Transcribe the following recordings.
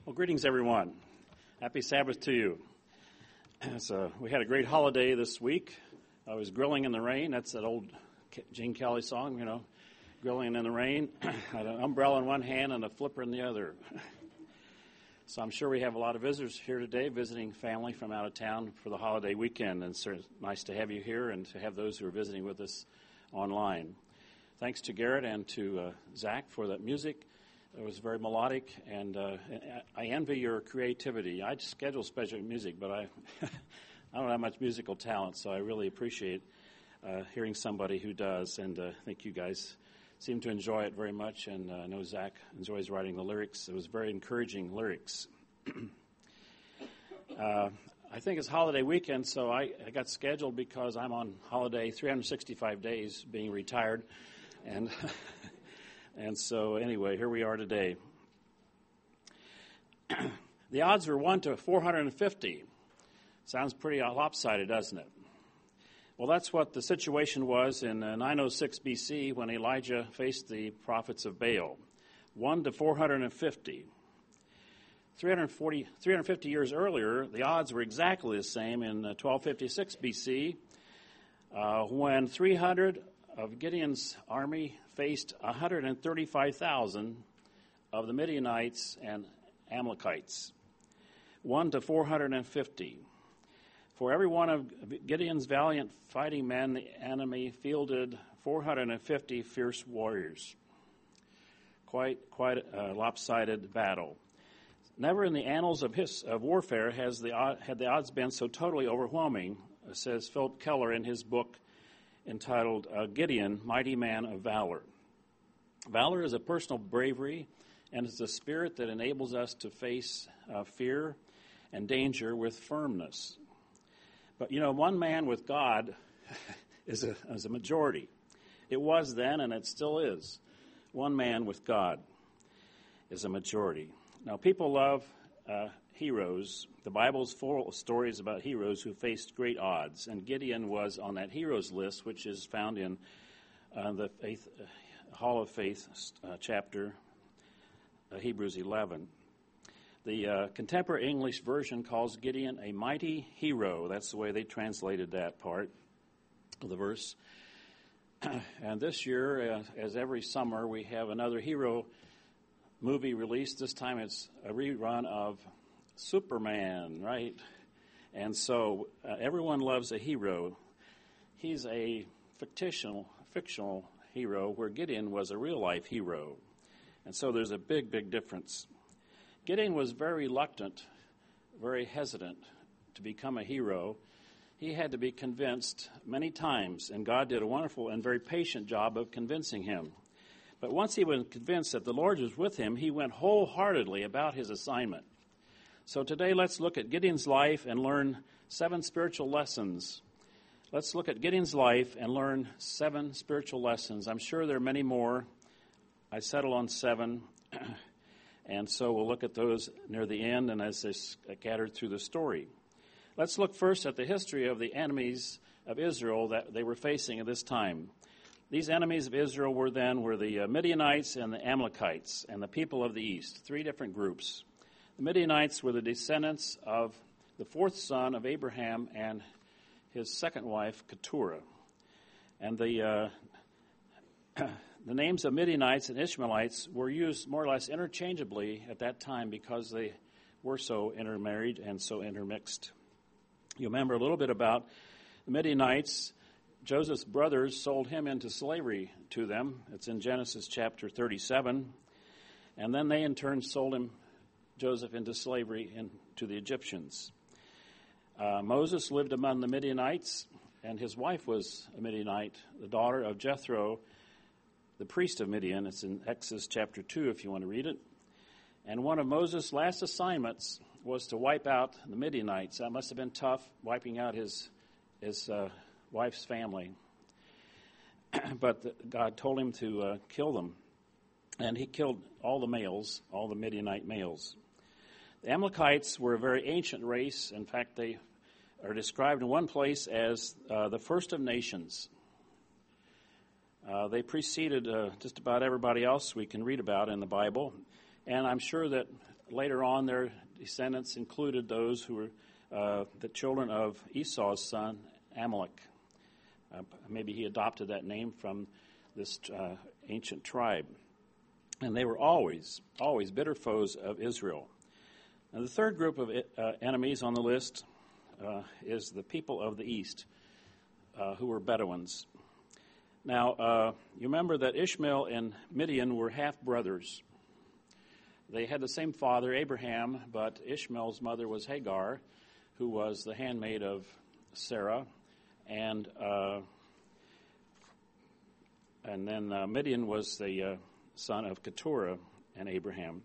Well, greetings, everyone. Happy Sabbath to you. We had a great holiday this week. I was grilling in the rain. That's that old Gene Kelly song, grilling in the rain. I had an umbrella in one hand and a flipper in the other. So I'm sure we have a lot of visitors here today, visiting family from out of town for the holiday weekend. And it's nice to have you here and to have those who are visiting with us online. Thanks to Garrett and to Zach for that music. It was very melodic, and I envy your creativity. I schedule special music, but I don't have much musical talent, so I really appreciate hearing somebody who does, and I think you guys seem to enjoy it very much, and I know Zach enjoys writing the lyrics. It was very encouraging lyrics. I think it's holiday weekend, so I got scheduled because I'm on holiday 365 days being retired, and... And so, anyway, here we are today. The odds were 1 to 450. Sounds pretty lopsided, doesn't it? Well, that's what the situation was in 906 BC when Elijah faced the prophets of Baal. 1 to 450. 350 years earlier, the odds were exactly the same in 1256 BC when 300 of Gideon's army faced 135,000 of the Midianites and Amalekites, 1 to 450. For every one of Gideon's valiant fighting men, the enemy fielded 450 fierce warriors. Quite a lopsided battle. Never in the annals of warfare had the odds been so totally overwhelming, says Philip Keller in his book entitled Gideon, Mighty Man of Valor. Valor is a personal bravery, and it's a spirit that enables us to face fear and danger with firmness. But, one man with God is a majority. It was then, and it still is. One man with God is a majority. Now, people love heroes. The Bible's full of stories about heroes who faced great odds, and Gideon was on that heroes list, which is found in the Hall of Faith chapter, Hebrews 11. The contemporary English version calls Gideon a mighty hero. That's the way they translated that part of the verse. And this year, as every summer, we have another hero movie released. This time it's a rerun of Superman, right? And so everyone loves a hero. He's a fictional hero, where Gideon was a real-life hero. And so there's a big difference. Gideon was very reluctant, very hesitant to become a hero. He had to be convinced many times, and God did a wonderful and very patient job of convincing him. But once he was convinced that the Lord was with him, he went wholeheartedly about his assignment. So today let's look at Gideon's life and learn 7 spiritual lessons. Let's look at Gideon's life and learn 7 spiritual lessons. I'm sure there are many more. I settled on 7, and so we'll look at those near the end and as they scattered through the story. Let's look first at the history of the enemies of Israel that they were facing at this time. These enemies of Israel were the Midianites and the Amalekites and the people of the east, 3 different groups. The Midianites were the descendants of the 4th son of Abraham and his second wife, Keturah. And the names of Midianites and Ishmaelites were used more or less interchangeably at that time because they were so intermarried and so intermixed. You remember a little bit about the Midianites. Joseph's brothers sold him into slavery to them. It's in Genesis chapter 37. And then they in turn sold Joseph into slavery to the Egyptians. Moses lived among the Midianites, and his wife was a Midianite, the daughter of Jethro, the priest of Midian. It's in Exodus chapter 2 if you want to read it. And one of Moses' last assignments was to wipe out the Midianites. That must have been tough, wiping out his wife's family. But God told him to kill them. And he killed all the males, all the Midianite males. The Amalekites were a very ancient race. In fact, they are described in one place as the first of nations. They preceded just about everybody else we can read about in the Bible. And I'm sure that later on their descendants included those who were the children of Esau's son, Amalek. Maybe he adopted that name from this ancient tribe. And they were always bitter foes of Israel. And the third group of enemies on the list is the people of the east, who were Bedouins. Now, you remember that Ishmael and Midian were half-brothers. They had the same father, Abraham, but Ishmael's mother was Hagar, who was the handmaid of Sarah, and then Midian was the son of Keturah and Abraham.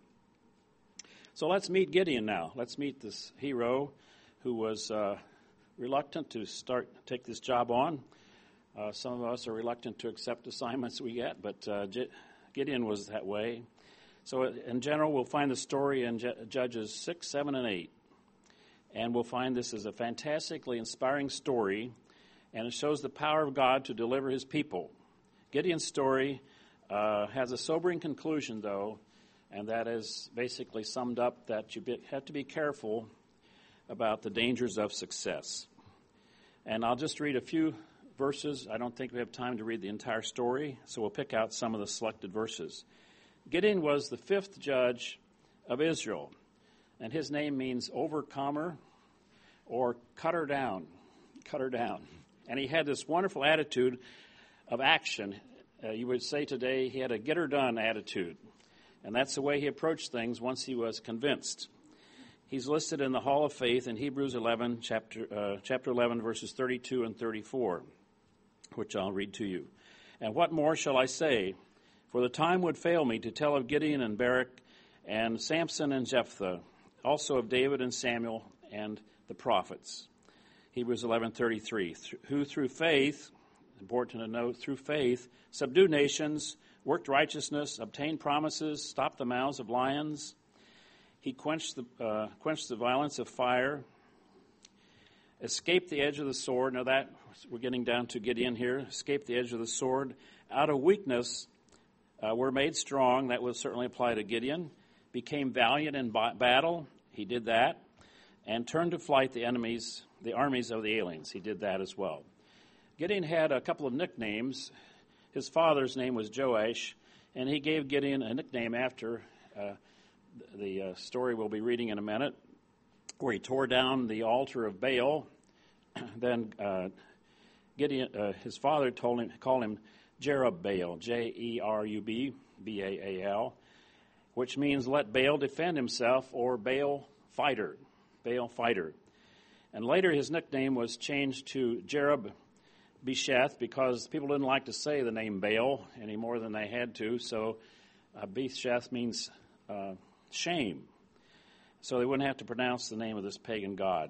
So let's meet Gideon now. Let's meet this hero who was reluctant to take this job on. Some of us are reluctant to accept assignments we get, but Gideon was that way. So in general, we'll find the story in Judges 6, 7, and 8. And we'll find this is a fantastically inspiring story, and it shows the power of God to deliver his people. Gideon's story has a sobering conclusion, though, and that is basically summed up that you have to be careful about the dangers of success. And I'll just read a few verses. I don't think we have time to read the entire story, so we'll pick out some of the selected verses. Gideon was the fifth judge of Israel, and his name means overcomer or cutter down. And he had this wonderful attitude of action. You would say today he had a get-her-done attitude, and that's the way he approached things once he was convinced. He's listed in the Hall of Faith in Hebrews 11, chapter 11, verses 32 and 34, which I'll read to you. And what more shall I say? For the time would fail me to tell of Gideon and Barak and Samson and Jephthah, also of David and Samuel and the prophets. Hebrews 11:33, who through faith, important to note, through faith, subdued nations, worked righteousness, obtained promises, stopped the mouths of lions. He quenched the violence of fire, escaped the edge of the sword. Now that, we're getting down to Gideon here. Escaped the edge of the sword. Out of weakness were made strong. That would certainly apply to Gideon. Became valiant in battle. He did that. And turned to flight the armies of the aliens. He did that as well. Gideon had a couple of nicknames. His father's name was Joash, and he gave Gideon a nickname after the story we'll be reading in a minute, where he tore down the altar of Baal. Then Gideon, his father called him Jerubbaal, Jerub, Baal, which means let Baal defend himself, or Baal fighter. And later his nickname was changed to Jerub-Besheth because people didn't like to say the name Baal any more than they had to, so Besheth means shame. So they wouldn't have to pronounce the name of this pagan god.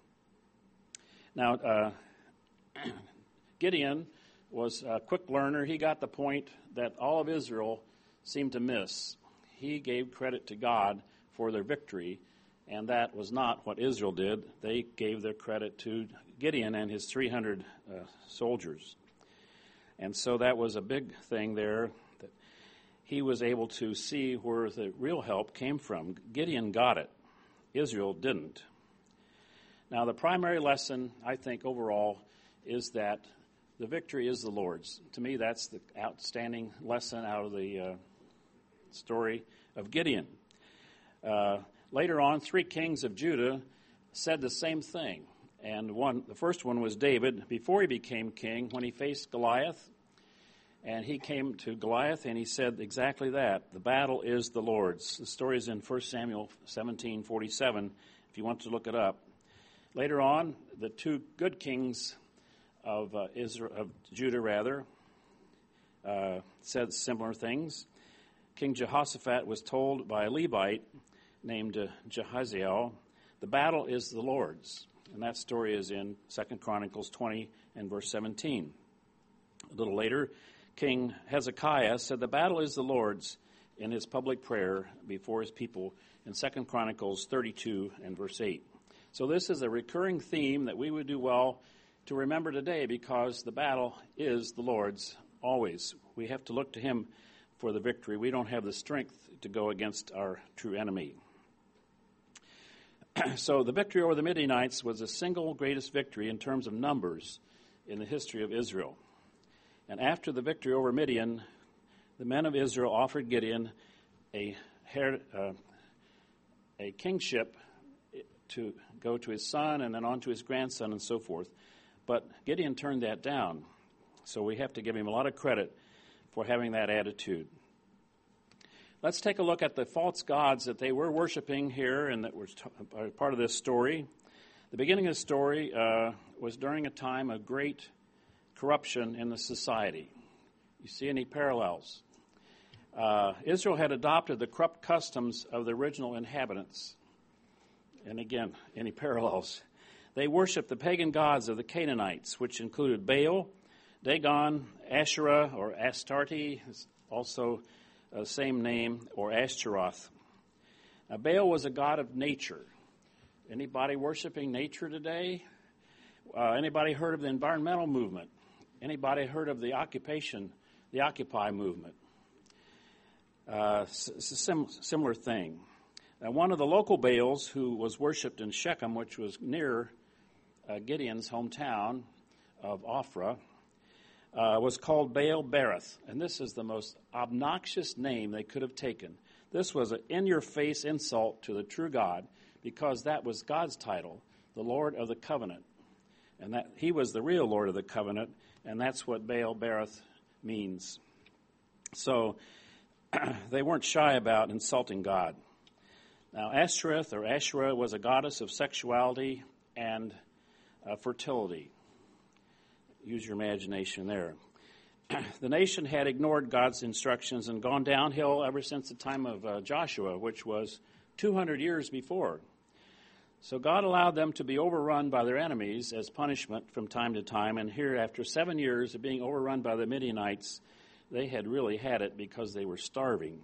Now, Gideon was a quick learner. He got the point that all of Israel seemed to miss. He gave credit to God for their victory, and that was not what Israel did. They gave their credit to Gideon and his 300 soldiers. And so that was a big thing there, that he was able to see where the real help came from. Gideon got it. Israel didn't. Now, the primary lesson, I think, overall, is that the victory is the Lord's. To me, that's the outstanding lesson out of the story of Gideon. Later on, 3 kings of Judah said the same thing. And the first one was David, before he became king, when he faced Goliath. And he came to Goliath and he said exactly that. The battle is the Lord's. The story is in 1 Samuel 17:47, if you want to look it up. Later on, the 2 good kings of Judah said similar things. King Jehoshaphat was told by a Levite named Jehaziel, the battle is the Lord's. And that story is in 2 Chronicles 20 and verse 17. A little later, King Hezekiah said the battle is the Lord's in his public prayer before his people in 2 Chronicles 32 and verse 8. So this is a recurring theme that we would do well to remember today, because the battle is the Lord's always. We have to look to him for the victory. We don't have the strength to go against our true enemy. So the victory over the Midianites was the single greatest victory in terms of numbers in the history of Israel. And after the victory over Midian, the men of Israel offered Gideon a kingship to go to his son and then on to his grandson and so forth. But Gideon turned that down. So we have to give him a lot of credit for having that attitude. Let's take a look at the false gods that they were worshiping here and that were part of this story. The beginning of the story was during a time of great corruption in the society. You see any parallels? Israel had adopted the corrupt customs of the original inhabitants. And again, any parallels? They worshiped the pagan gods of the Canaanites, which included Baal, Dagon, Asherah, or Astarte, also same name, or Ashtaroth. Now, Baal was a god of nature. Anybody worshiping nature today? Anybody heard of the environmental movement? Anybody heard of the Occupy movement? It's a similar thing. Now, one of the local Baals who was worshipped in Shechem, which was near Gideon's hometown of Ophrah, was called Baal Berith, and this is the most obnoxious name they could have taken. This was an in-your-face insult to the true God, because that was God's title, the Lord of the Covenant, and that he was the real Lord of the Covenant, and that's what Baal Berith means. So they weren't shy about insulting God. Now, Ashtoreth or Asherah was a goddess of sexuality and fertility. Use your imagination there. The nation had ignored God's instructions and gone downhill ever since the time of Joshua, which was 200 years before. So God allowed them to be overrun by their enemies as punishment from time to time. And here, after 7 years of being overrun by the Midianites, they had really had it because they were starving.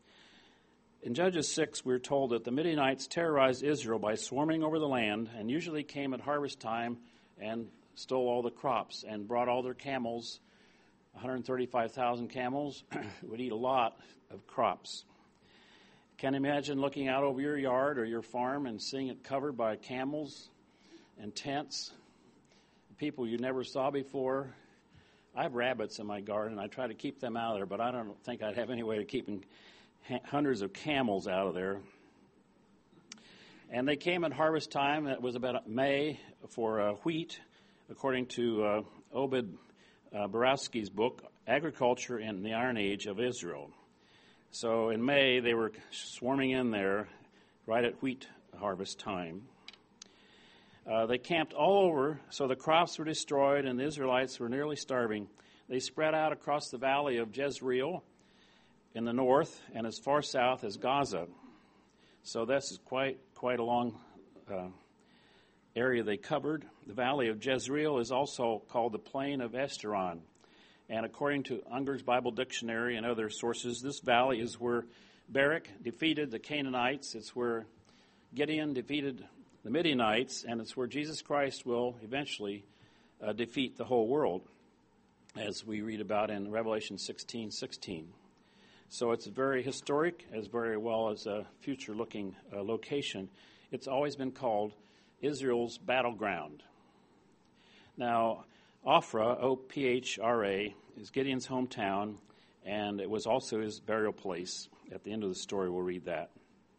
In Judges 6, we're told that the Midianites terrorized Israel by swarming over the land and usually came at harvest time and stole all the crops and brought all their camels. 135,000 camels would eat a lot of crops. Can you imagine looking out over your yard or your farm and seeing it covered by camels and tents, people you never saw before? I have rabbits in my garden. I try to keep them out of there, but I don't think I'd have any way of keeping hundreds of camels out of there. And they came at harvest time. It was about May for wheat, according to Obed Borowski's book, Agriculture in the Iron Age of Israel. So in May, they were swarming in there right at wheat harvest time. They camped all over, so the crops were destroyed and the Israelites were nearly starving. They spread out across the valley of Jezreel in the north and as far south as Gaza. So this is quite a long area they covered. The valley of Jezreel is also called the Plain of Eshtaron. And according to Unger's Bible Dictionary and other sources, this valley is where Barak defeated the Canaanites. It's where Gideon defeated the Midianites, and it's where Jesus Christ will eventually defeat the whole world, as we read about in Revelation 16:16. So it's very historic as very well as a future-looking location. It's always been called Israel's battleground. Now, Ophrah, O-P-H-R-A, is Gideon's hometown, and it was also his burial place. At the end of the story, we'll read that.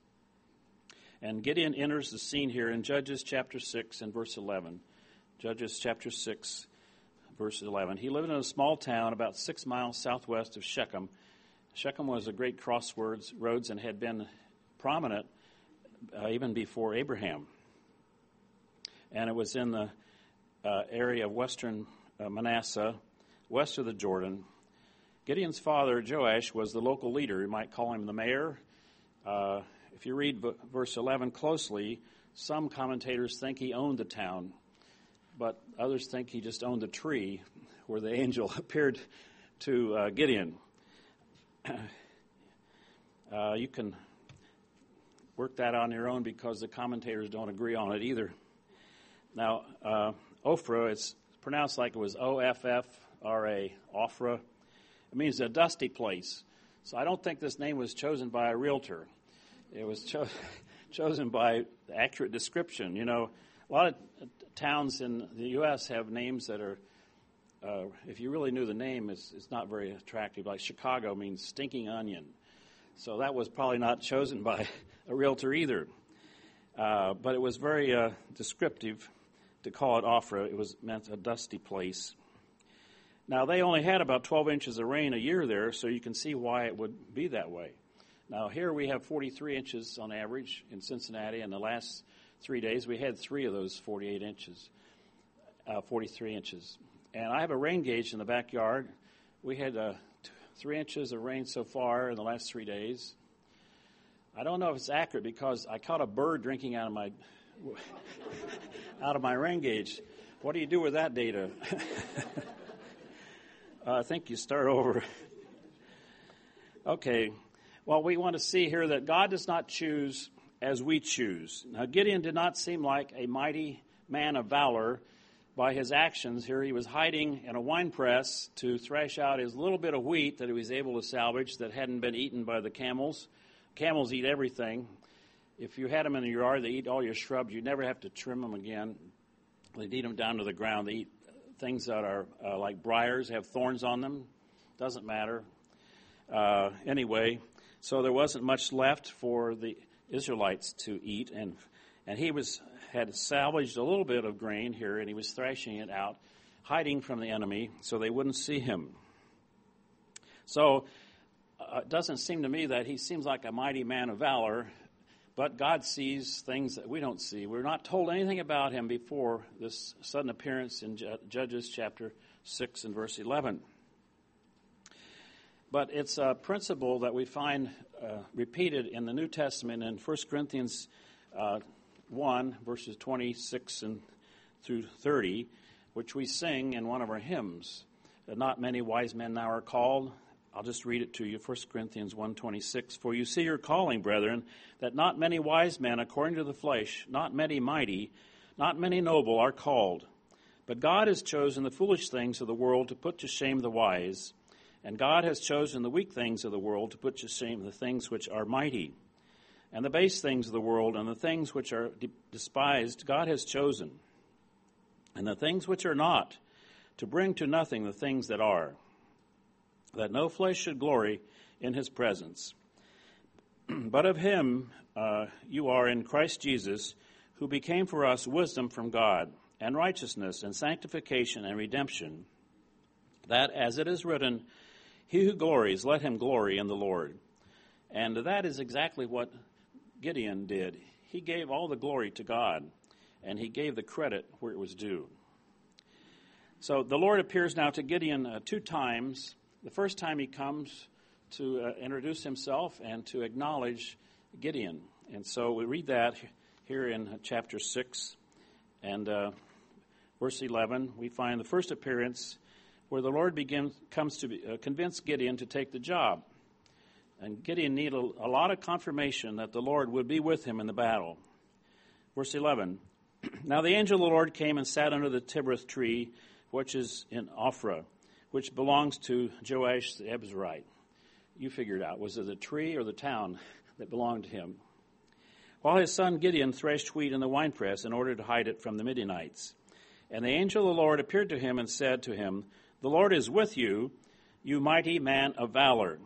And Gideon enters the scene here in Judges chapter 6 and verse 11. Judges chapter 6, verse 11. He lived in a small town about 6 miles southwest of Shechem. Shechem was a great crossroads and had been prominent even before Abraham. And it was in the area of western Manasseh, west of the Jordan. Gideon's father, Joash, was the local leader. You might call him the mayor. If you read verse 11 closely, some commentators think he owned the town, but others think he just owned the tree where the angel appeared to Gideon. You can work that on your own because the commentators don't agree on it either. Now, Ophrah, it's pronounced like it was O-F-F-R-A, Ophrah. It means a dusty place. So I don't think this name was chosen by a realtor. It was chosen by accurate description. You know, a lot of towns in the U.S. have names that are, if you really knew the name, it's not very attractive. Like Chicago means stinking onion. So that was probably not chosen by a realtor either. But it was very descriptive to call it Ophrah. It was meant a dusty place. Now, they only had about 12 inches of rain a year there, so you can see why it would be that way. Now, here we have 43 inches on average in Cincinnati, and the last 3 days we had 3 of those 43 inches. And I have a rain gauge in the backyard. We had 3 inches of rain so far in the last 3 days. I don't know if it's accurate because I caught a bird drinking out of my rain gauge. What do you do with that data? I think you start over. Okay. Well, we want to see here that God does not choose as we choose. Now, Gideon did not seem like a mighty man of valor by his actions. Here he was hiding in a wine press to thresh out his little bit of wheat that he was able to salvage that hadn't been eaten by the camels. Camels eat everything. If you had them in your yard, they eat all your shrubs. You never have to trim them again. They'd eat them down to the ground. They eat things that are like briars, have thorns on them. Doesn't matter. Anyway, so there wasn't much left for the Israelites to eat, and he had salvaged a little bit of grain here, and he was thrashing it out, hiding from the enemy so they wouldn't see him. So it doesn't seem to me that he seems like a mighty man of valor, but God sees things that we don't see. We're not told anything about him before this sudden appearance in Judges chapter 6 and verse 11. But it's a principle that we find repeated in the New Testament in 1 Corinthians 1, verses 26 through 30, which we sing in one of our hymns. Not many wise men now are called. I'll just read it to you, 1 Corinthians 1:26. For you see your calling, brethren, that not many wise men according to the flesh, not many mighty, not many noble are called. But God has chosen the foolish things of the world to put to shame the wise, and God has chosen the weak things of the world to put to shame the things which are mighty. And the base things of the world and the things which are despised God has chosen, and the things which are not, to bring to nothing the things that are, that no flesh should glory in his presence. But of him you are in Christ Jesus, who became for us wisdom from God, and righteousness, and sanctification, and redemption, that, as it is written, he who glories, let him glory in the Lord. And that is exactly what Gideon did. He gave all the glory to God, and he gave the credit where it was due. So the Lord appears now to Gideon 2 times. The first time he comes to introduce himself and to acknowledge Gideon. And so we read that here in chapter 6 and verse 11. We find the first appearance where the Lord comes to convince Gideon to take the job. And Gideon needed a lot of confirmation that the Lord would be with him in the battle. Verse 11. Now the angel of the Lord came and sat under the terebinth tree, which is in Ophrah, which belongs to Joash the Abiezrite. You figured out, was it the tree or the town that belonged to him? While his son Gideon threshed wheat in the winepress in order to hide it from the Midianites. And the angel of the Lord appeared to him and said to him, the Lord is with you, you mighty man of valor.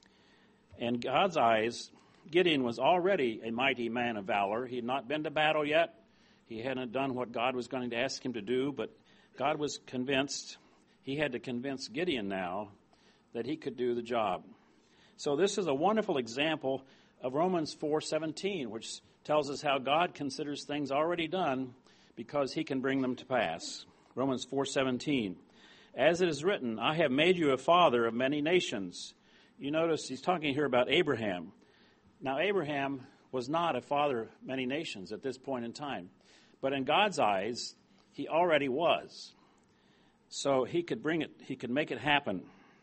In God's eyes, Gideon was already a mighty man of valor. He had not been to battle yet. He hadn't done what God was going to ask him to do, but God was convinced. He had to convince Gideon now that he could do the job. So this is a wonderful example of Romans 4:17, which tells us how God considers things already done because he can bring them to pass. Romans 4:17. As it is written, I have made you a father of many nations. You notice he's talking here about Abraham. Now, Abraham was not a father of many nations at this point in time. But in God's eyes, he already was. So he could make it happen.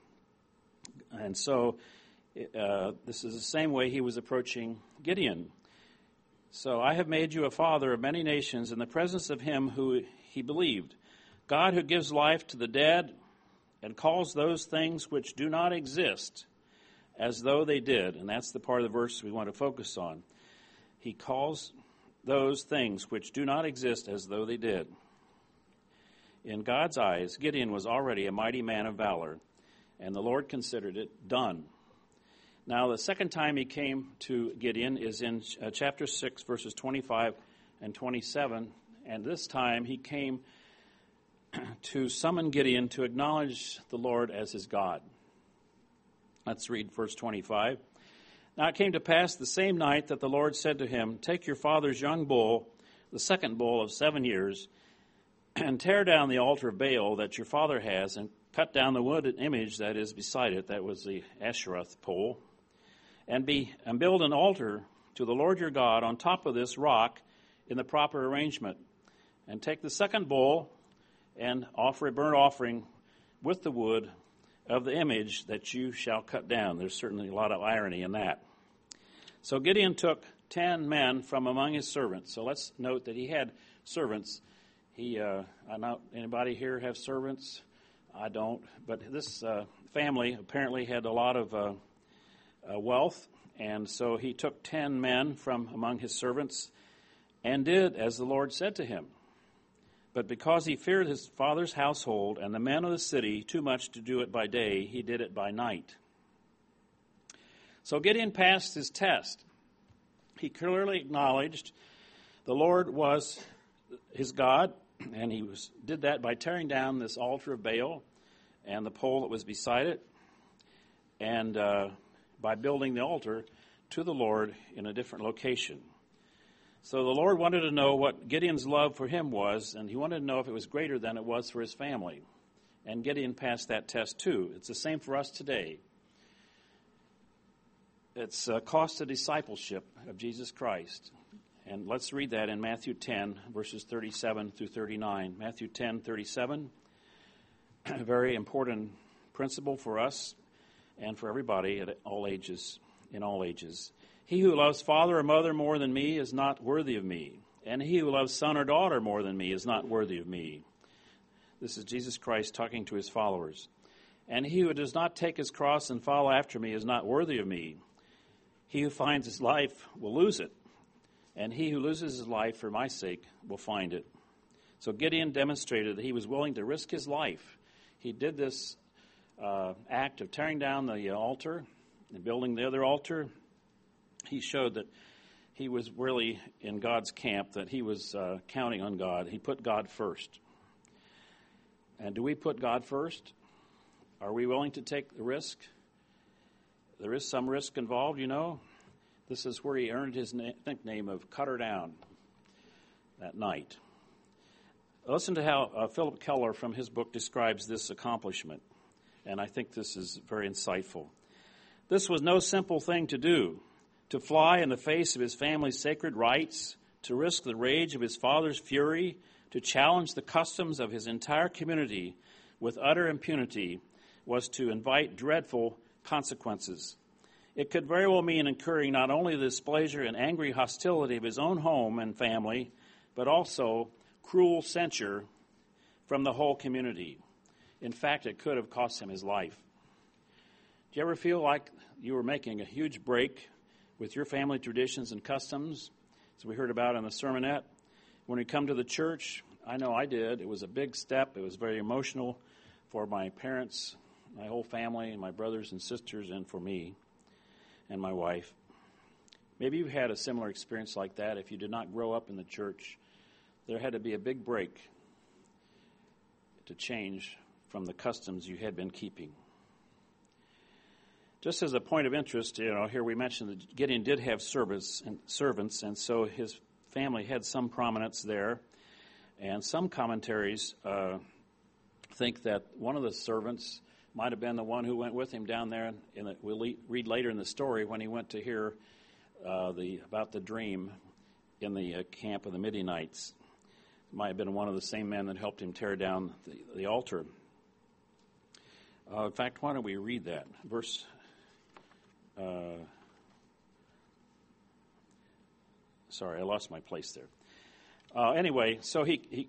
And so this is the same way he was approaching Gideon. So I have made you a father of many nations in the presence of him who he believed. God who gives life to the dead and calls those things which do not exist as though they did. And that's the part of the verse we want to focus on. He calls those things which do not exist as though they did. In God's eyes, Gideon was already a mighty man of valor, and the Lord considered it done. Now, the second time he came to Gideon is in chapter 6, verses 25 and 27, and this time he came to summon Gideon to acknowledge the Lord as his God. Let's read verse 25. Now it came to pass the same night that the Lord said to him, Take your father's young bull, the second bull of 7 years, and tear down the altar of Baal that your father has, and cut down the wooden image that is beside it, that was the Asherah pole, and build an altar to the Lord your God on top of this rock in the proper arrangement. And take the second bull and offer a burnt offering with the wood of the image that you shall cut down. There's certainly a lot of irony in that. So Gideon took 10 men from among his servants. So let's note that he had servants. Anybody here have servants? I don't. But this family apparently had a lot of wealth, and so he took 10 men from among his servants and did as the Lord said to him. But because he feared his father's household and the men of the city too much to do it by day, he did it by night. So Gideon passed his test. He clearly acknowledged the Lord was his God, and he did that by tearing down this altar of Baal and the pole that was beside it, and by building the altar to the Lord in a different location. So the Lord wanted to know what Gideon's love for him was, and he wanted to know if it was greater than it was for his family. And Gideon passed that test too. It's the same for us today. It's a cost of discipleship of Jesus Christ. And let's read that in Matthew 10, verses 37 through 39. Matthew 10, 37, a very important principle for us and for everybody at all ages, in all ages. He who loves father or mother more than me is not worthy of me, and he who loves son or daughter more than me is not worthy of me. This is Jesus Christ talking to his followers. And he who does not take his cross and follow after me is not worthy of me. He who finds his life will lose it, and he who loses his life for my sake will find it. So Gideon demonstrated that he was willing to risk his life. He did this act of tearing down the altar and building the other altar. He showed that he was really in God's camp, that he was counting on God. He put God first. And do we put God first? Are we willing to take the risk? There is some risk involved, you know. This is where he earned his nickname of Cutter Down that night. Listen to how Philip Keller from his book describes this accomplishment, and I think this is very insightful. This was no simple thing to do, to fly in the face of his family's sacred rights, to risk the rage of his father's fury, to challenge the customs of his entire community with utter impunity, was to invite dreadful consequences. It could very well mean incurring not only the displeasure and angry hostility of his own home and family, but also cruel censure from the whole community. In fact, it could have cost him his life. Do you ever feel like you were making a huge break with your family traditions and customs, as we heard about in the sermonette? When we come to the church, I know I did. It was a big step. It was very emotional for my parents, my whole family, and my brothers and sisters, and for me and my wife. Maybe you had a similar experience like that. If you did not grow up in the church, there had to be a big break to change from the customs you had been keeping. Just as a point of interest, here we mentioned that Gideon did have servants, and so his family had some prominence there. And some commentaries think that one of the servants might have been the one who went with him down there. We'll read later in the story when he went to hear about the dream in the camp of the Midianites. It might have been one of the same men that helped him tear down the altar. In fact, why don't we read that verse? Sorry, I lost my place there. Anyway, so he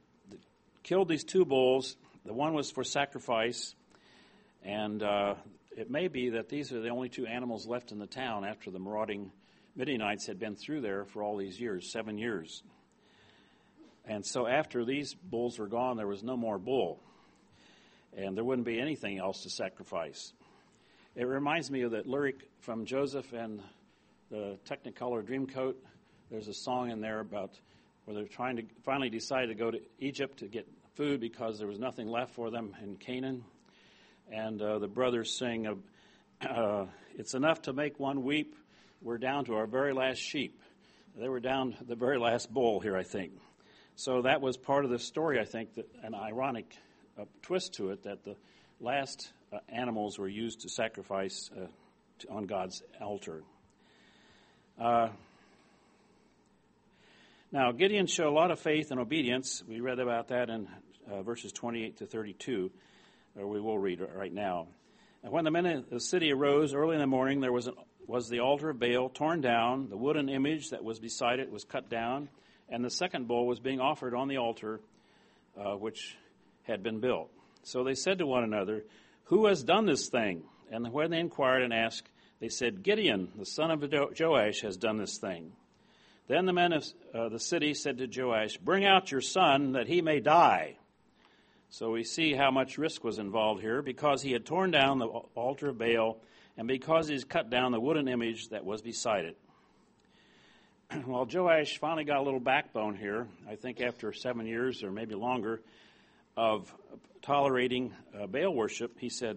killed these two bulls. The one was for sacrifice, and it may be that these are the only two animals left in the town after the marauding Midianites had been through there for all these years, 7 years. And so after these bulls were gone, there was no more bull. And there wouldn't be anything else to sacrifice. It reminds me of that lyric from Joseph and the Technicolor Dreamcoat. There's a song in there about where they're trying to finally decide to go to Egypt to get food because there was nothing left for them in Canaan. And the brothers sing, it's enough to make one weep. We're down to our very last sheep. They were down to the very last bull here, I think. So that was part of the story, I think, that an ironic twist to it, that the last animals were used to sacrifice on God's altar. Now, Gideon showed a lot of faith and obedience. We read about that in verses 28 to 32, or we will read it right now. And when the men of the city arose early in the morning, there was the altar of Baal torn down, the wooden image that was beside it was cut down, and the second bull was being offered on the altar which had been built. So they said to one another, "Who has done this thing?" And when they inquired and asked, they said, "Gideon, the son of Joash, has done this thing." Then the men of the city said to Joash, "Bring out your son that he may die." So we see how much risk was involved here, because he had torn down the altar of Baal and because he's cut down the wooden image that was beside it. Well, Joash finally got a little backbone here, I think after 7 years or maybe longer of tolerating Baal worship. He said,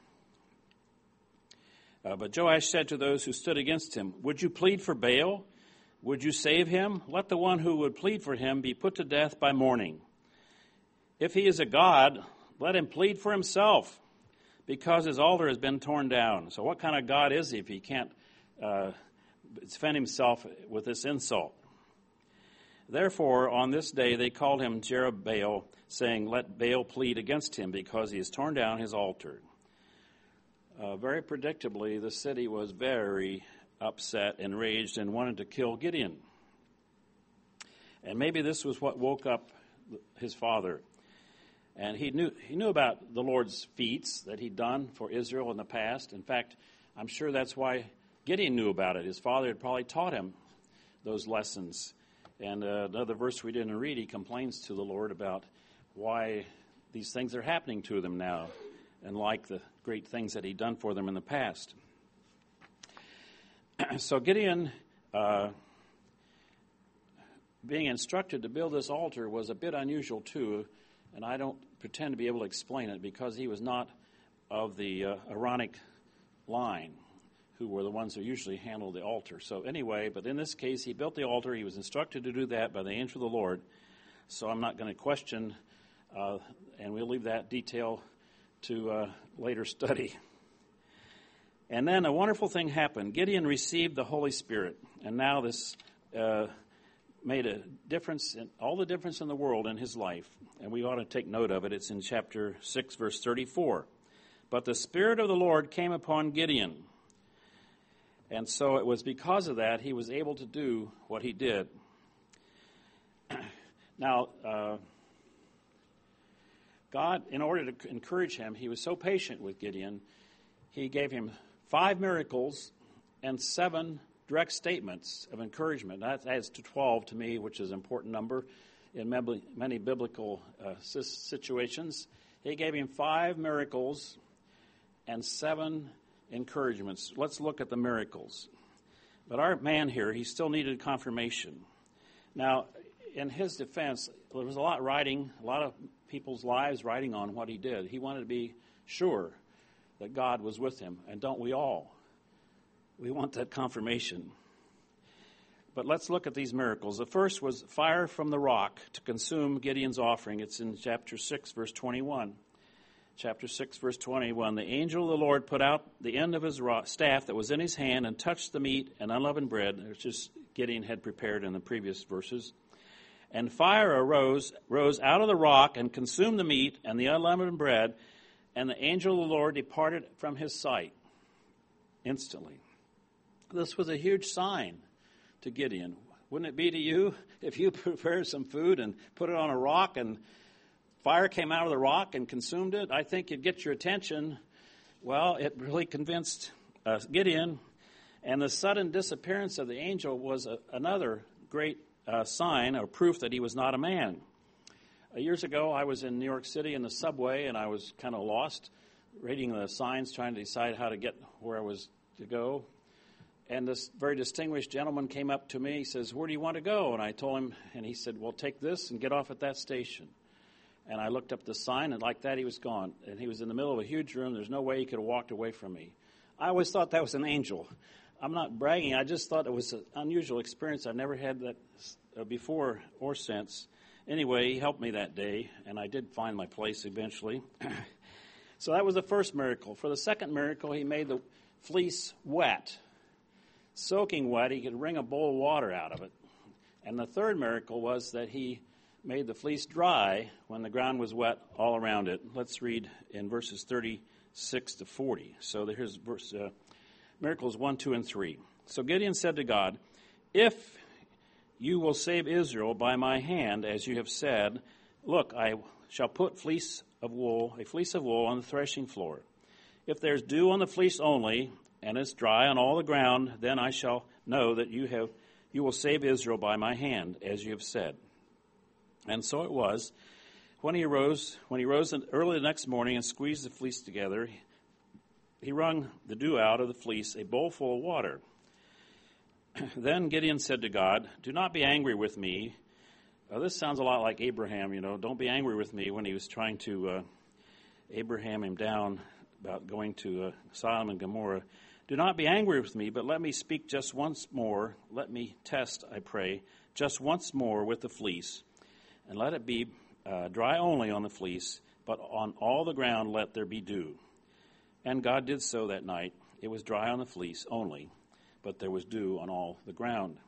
but Joash said to those who stood against him, "Would you plead for Baal? Would you save him? Let the one who would plead for him be put to death by morning. If he is a god, let him plead for himself, because his altar has been torn down." So what kind of God is he if he can't defend himself with this insult? Therefore, on this day they called him Jerubbaal, saying, "Let Baal plead against him, because he has torn down his altar." Very predictably, the city was very upset, enraged, and wanted to kill Gideon. And maybe this was what woke up his father. And he knew about the Lord's feats that he'd done for Israel in the past. In fact, I'm sure that's why Gideon knew about it. His father had probably taught him those lessons. And another verse we didn't read, he complains to the Lord about why these things are happening to them now, and like the great things that he'd done for them in the past. So Gideon, being instructed to build this altar, was a bit unusual too, and I don't pretend to be able to explain it, because he was not of the Aaronic line, who were the ones who usually handled the altar. So anyway, but in this case, he built the altar. He was instructed to do that by the angel of the Lord. So I'm not going to question, and we'll leave that detail to later study. And then a wonderful thing happened. Gideon received the Holy Spirit, and now this made a difference, all the difference in the world in his life, and we ought to take note of it. It's in chapter 6, verse 34. But the Spirit of the Lord came upon Gideon, and so it was because of that he was able to do what he did. Now, God, in order to encourage him, he was so patient with Gideon, he gave him 5 miracles and 7 direct statements of encouragement. That adds to 12 to me, which is an important number in many biblical situations. He gave him 5 miracles and 7 encouragements. Let's look at the miracles. But our man here, he still needed confirmation. Now, in his defense, there was a lot of people's lives riding on what he did. He wanted to be sure that God was with him, and don't we all? We want that confirmation. But let's look at these miracles. The first was fire from the rock to consume Gideon's offering. It's in chapter 6, verse 21. Chapter 6, verse 21. The angel of the Lord put out the end of his staff that was in his hand and touched the meat and unleavened bread, which is Gideon had prepared in the previous verses. And fire arose out of the rock and consumed the meat and the unleavened bread, and the angel of the Lord departed from his sight instantly. This was a huge sign to Gideon. Wouldn't it be to you if you prepared some food and put it on a rock and fire came out of the rock and consumed it? I think it'd get your attention Well, it really convinced Gideon, and the sudden disappearance of the angel was another great sign or proof that he was not a man. Years ago, I was in New York City in the subway, and I was kind of lost, reading the signs, trying to decide how to get where I was to go. And this very distinguished gentleman came up to me. He says, "Where do you want to go?" And I told him, and he said, "Well, take this and get off at that station." And I looked up the sign, and like that, he was gone. And he was in the middle of a huge room. There's no way he could have walked away from me. I always thought that was an angel. I'm not bragging. I just thought it was an unusual experience. I've never had that before or since. Anyway, he helped me that day, and I did find my place eventually. So that was the first miracle. For the second miracle, he made the fleece wet. Soaking wet, he could wring a bowl of water out of it. And the third miracle was that he made the fleece dry when the ground was wet all around it. Let's read in verses 36 to 40. So here's miracles 1, 2, and 3. So Gideon said to God, "If you will save Israel by my hand, as you have said, look, I shall put a fleece of wool on the threshing floor. If there's dew on the fleece only, and it's dry on all the ground, then I shall know that you will save Israel by my hand, as you have said." And so it was. When he rose early the next morning and squeezed the fleece together, he wrung the dew out of the fleece, a bowl full of water. Then Gideon said to God, "Do not be angry with me." This sounds a lot like Abraham, Don't be angry with me when he was trying to Abraham him down about going to Sodom and Gomorrah. "Do not be angry with me, but let me speak just once more. Let me test, I pray, just once more with the fleece. And let it be dry only on the fleece, but on all the ground let there be dew." And God did so that night. It was dry on the fleece only, but there was dew on all the ground.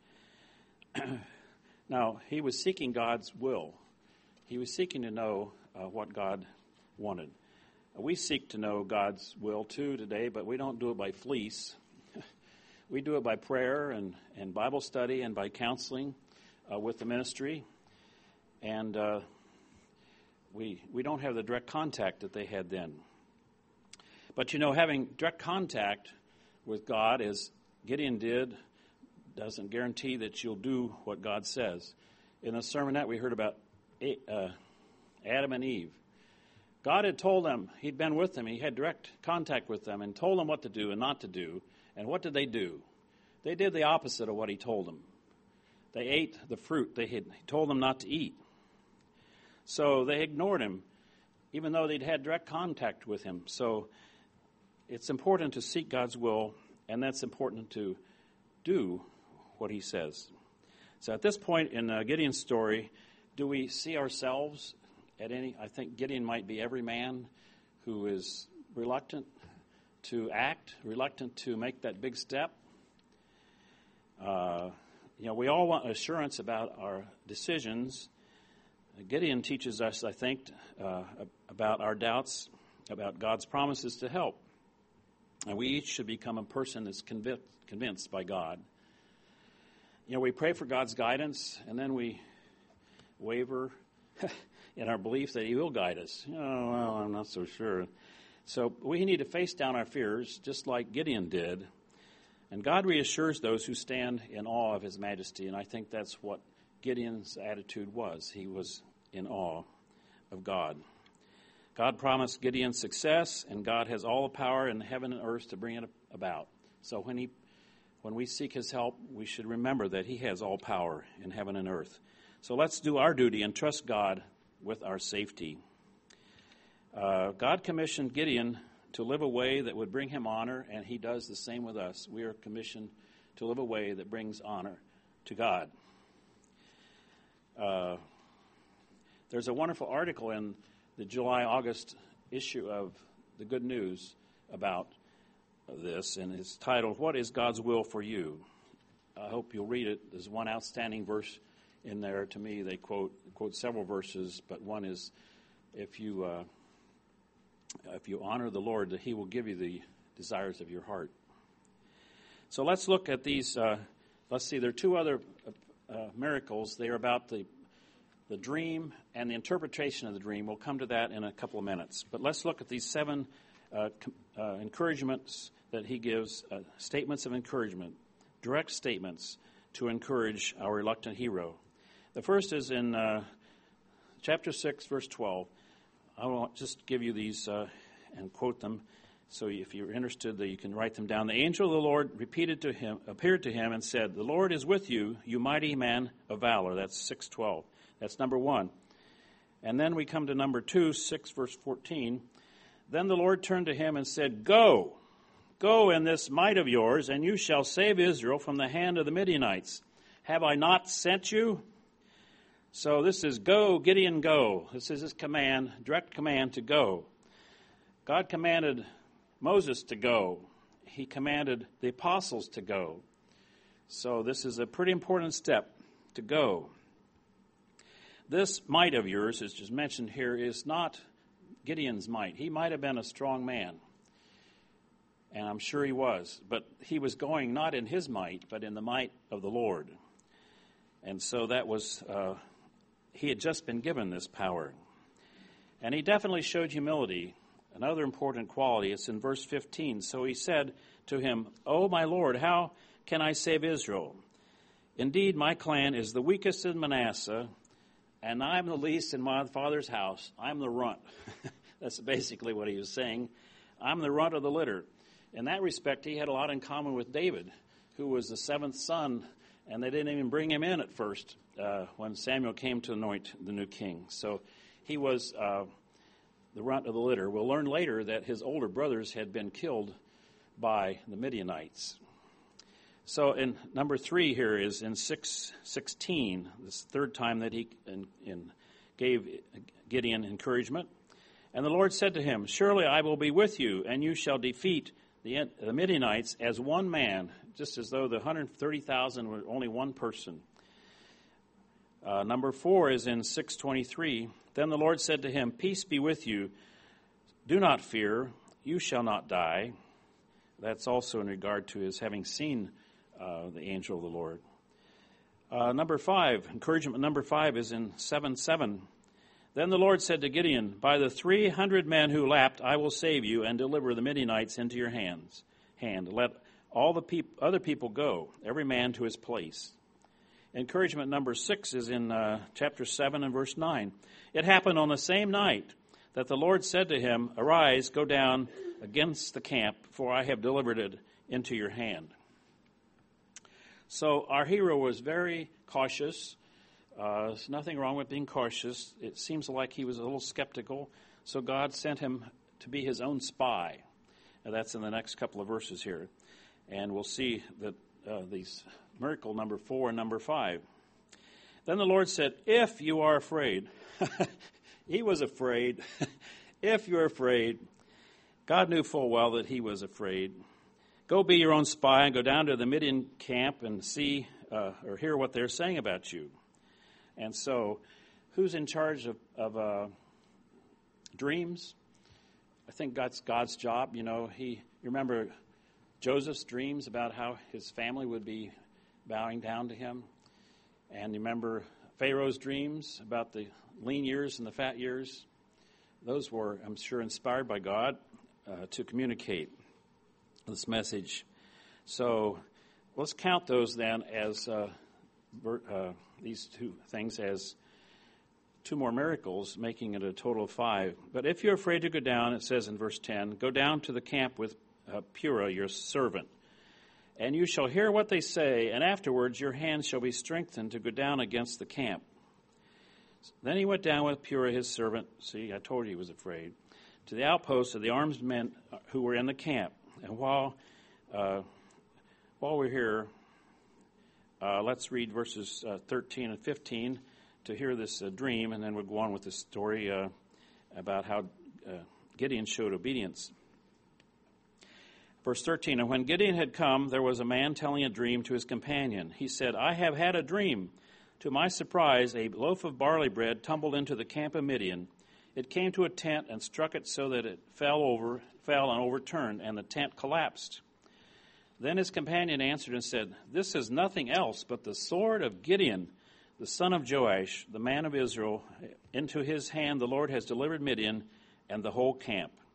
Now, he was seeking God's will. He was seeking to know what God wanted. We seek to know God's will, too, today, but we don't do it by fleece. We do it by prayer and Bible study and by counseling with the ministry. And we don't have the direct contact that they had then. But, having direct contact with God, as Gideon did, doesn't guarantee that you'll do what God says. In the sermonette, we heard about Adam and Eve. God had told them, he'd been with them, he had direct contact with them, and told them what to do and not to do. And what did they do? They did the opposite of what he told them. They ate the fruit he told them not to eat. So they ignored him, even though they'd had direct contact with him. So it's important to seek God's will, and that's important to do what he says. So at this point in Gideon's story, do we see ourselves I think Gideon might be every man who is reluctant to act, reluctant to make that big step. We all want assurance about our decisions. Gideon teaches us, I think, about our doubts, about God's promises to help. And we each should become a person that's convinced by God. We pray for God's guidance, and then we waver in our belief that he will guide us. I'm not so sure. So we need to face down our fears, just like Gideon did. And God reassures those who stand in awe of his majesty, and I think that's what Gideon's attitude was. He was in awe of God. God promised Gideon success, and God has all the power in heaven and earth to bring it about. So when we seek his help, we should remember that he has all power in heaven and earth. So let's do our duty and trust God with our safety. God commissioned Gideon to live a way that would bring him honor, and he does the same with us. We are commissioned to live a way that brings honor to God. There's a wonderful article in the July-August issue of the Good News about this, and it's titled, "What is God's Will for You?" I hope you'll read it. There's one outstanding verse in there. To me, they quote several verses, but one is, if you honor the Lord, that he will give you the desires of your heart. So let's look at these. Let's see, there are two other miracles. They are about the dream and the interpretation of the dream. We'll come to that in a couple of minutes. But let's look at these 7 encouragements that he gives, statements of encouragement, direct statements to encourage our reluctant hero. The first is in chapter 6, verse 12. I will just give you these and quote them. So if you're interested, you can write them down. The angel of the Lord appeared to him and said, "The Lord is with you, you mighty man of valor." That's 6:12. That's number 1. And then we come to number 2, 6 verse 14. Then the Lord turned to him and said, Go in this might of yours, and you shall save Israel from the hand of the Midianites. Have I not sent you? So this is go, Gideon, go. This is his command, direct command to go. God commanded Moses to go. He commanded the apostles to go. So this is a pretty important step, to go. This might of yours, as just mentioned here, is not Gideon's might. He might have been a strong man, and I'm sure he was, but he was going not in his might, but in the might of the Lord. And so that was, he had just been given this power. And he definitely showed humility. Another important quality, it's in verse 15. So he said to him, "O my Lord, how can I save Israel? Indeed, my clan is the weakest in Manasseh, and I'm the least in my father's house. I'm the runt." That's basically what he was saying. I'm the runt of the litter. In that respect, he had a lot in common with David, who was the 7th son, and they didn't even bring him in at first when Samuel came to anoint the new king. So he was the runt of the litter. We'll learn later that his older brothers had been killed by the Midianites. So in number 3 here is in 6:16, this third time that he gave Gideon encouragement. And the Lord said to him, "Surely I will be with you, and you shall defeat the Midianites as one man," just as though the 130,000 were only one person. Number 4 is in 6:23. Then the Lord said to him, "Peace be with you. Do not fear. You shall not die." That's also in regard to his having seen the angel of the Lord. Number 5, encouragement number 5 is in 7:7. Then the Lord said to Gideon, "By the 300 men who lapped, I will save you and deliver the Midianites into your hand. Let all the other people go, every man to his place." Encouragement number 6 is in chapter 7 and verse 9. It happened on the same night that the Lord said to him, "Arise, go down against the camp, for I have delivered it into your hand." So our hero was very cautious. There's nothing wrong with being cautious. It seems like he was a little skeptical, so God sent him to be his own spy. Now, that's in the next couple of verses here. And we'll see that these miracle number 4 and number 5. Then the Lord said, "If you are afraid," he was afraid. "If you're afraid," God knew full well that he was afraid. "Go be your own spy and go down to the Midian camp and see or hear what they're saying about you." And so, who's in charge of dreams? I think that's God's job. You know, you remember Joseph's dreams about how his family would be bowing down to him. And you remember Pharaoh's dreams about the lean years and the fat years. Those were, I'm sure, inspired by God to communicate this message. So let's count those then as these 2 things as 2 more miracles, making it a total of 5. But if you're afraid to go down, it says in verse 10, "Go down to the camp with Purah, your servant, and you shall hear what they say, and afterwards your hands shall be strengthened to go down against the camp." Then he went down with Purah, his servant. See, I told you he was afraid. To the outposts of the armed men who were in the camp. And while we're here, let's read verses 13 and 15 to hear this dream, and then we'll go on with the story about how Gideon showed obedience. Verse 13, "And when Gideon had come, there was a man telling a dream to his companion. He said, 'I have had a dream. To my surprise, a loaf of barley bread tumbled into the camp of Midian. It came to a tent and struck it so that it fell and overturned, and the tent collapsed.' Then his companion answered and said, 'This is nothing else but the sword of Gideon, the son of Joash, the man of Israel. Into his hand the Lord has delivered Midian and the whole camp.'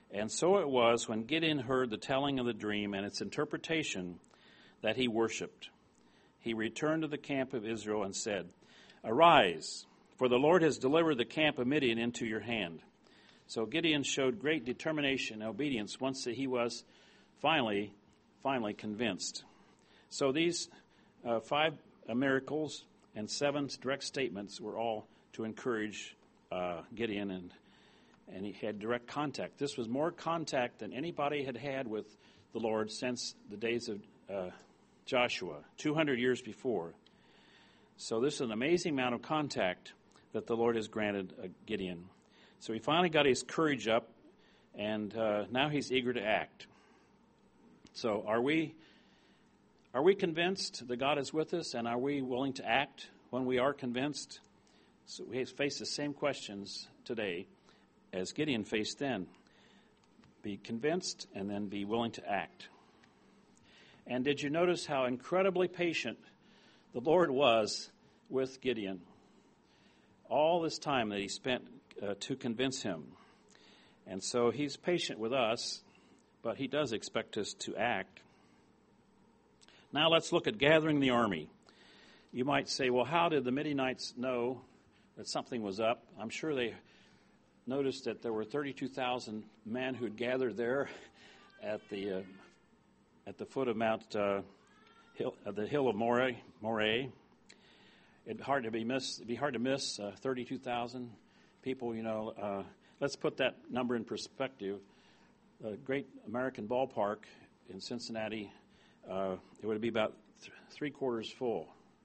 And so it was when Gideon heard the telling of the dream and its interpretation that he worshipped. He returned to the camp of Israel and said, "Arise, for the Lord has delivered the camp of Midian into your hand." So Gideon showed great determination and obedience once that he was finally convinced. So these 5 miracles and 7 direct statements were all to encourage Gideon, and he had direct contact. This was more contact than anybody had had with the Lord since the days of Joshua, 200 years before. So this is an amazing amount of contact that the Lord has granted Gideon. So he finally got his courage up, and now he's eager to act. So are we convinced that God is with us, and are we willing to act when we are convinced? So we face the same questions today as Gideon faced then. Be convinced and then be willing to act. And did you notice how incredibly patient the Lord was with Gideon? All this time that he spent to convince him. And so he's patient with us, but he does expect us to act. Now let's look at gathering the army. You might say, well, how did the Midianites know that something was up? I'm sure they noticed that there were 32,000 men who had gathered there at the foot of Mount the hill of Moreh. It'd be hard to miss 32,000 people. Let's put that number in perspective. A great American ballpark in Cincinnati, it would be about 3/4 full,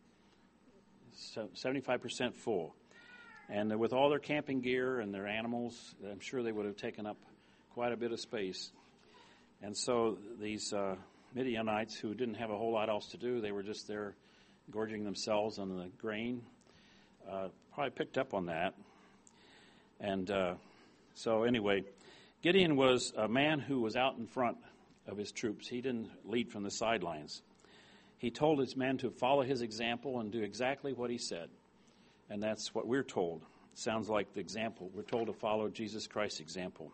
75% full. And with all their camping gear and their animals, I'm sure they would have taken up quite a bit of space. And so these Midianites, who didn't have a whole lot else to do, they were just there gorging themselves on the grain, probably picked up on that. And so anyway, Gideon was a man who was out in front of his troops. He didn't lead from the sidelines. He told his men to follow his example and do exactly what he said. And that's what we're told. It sounds like the example. We're told to follow Jesus Christ's example.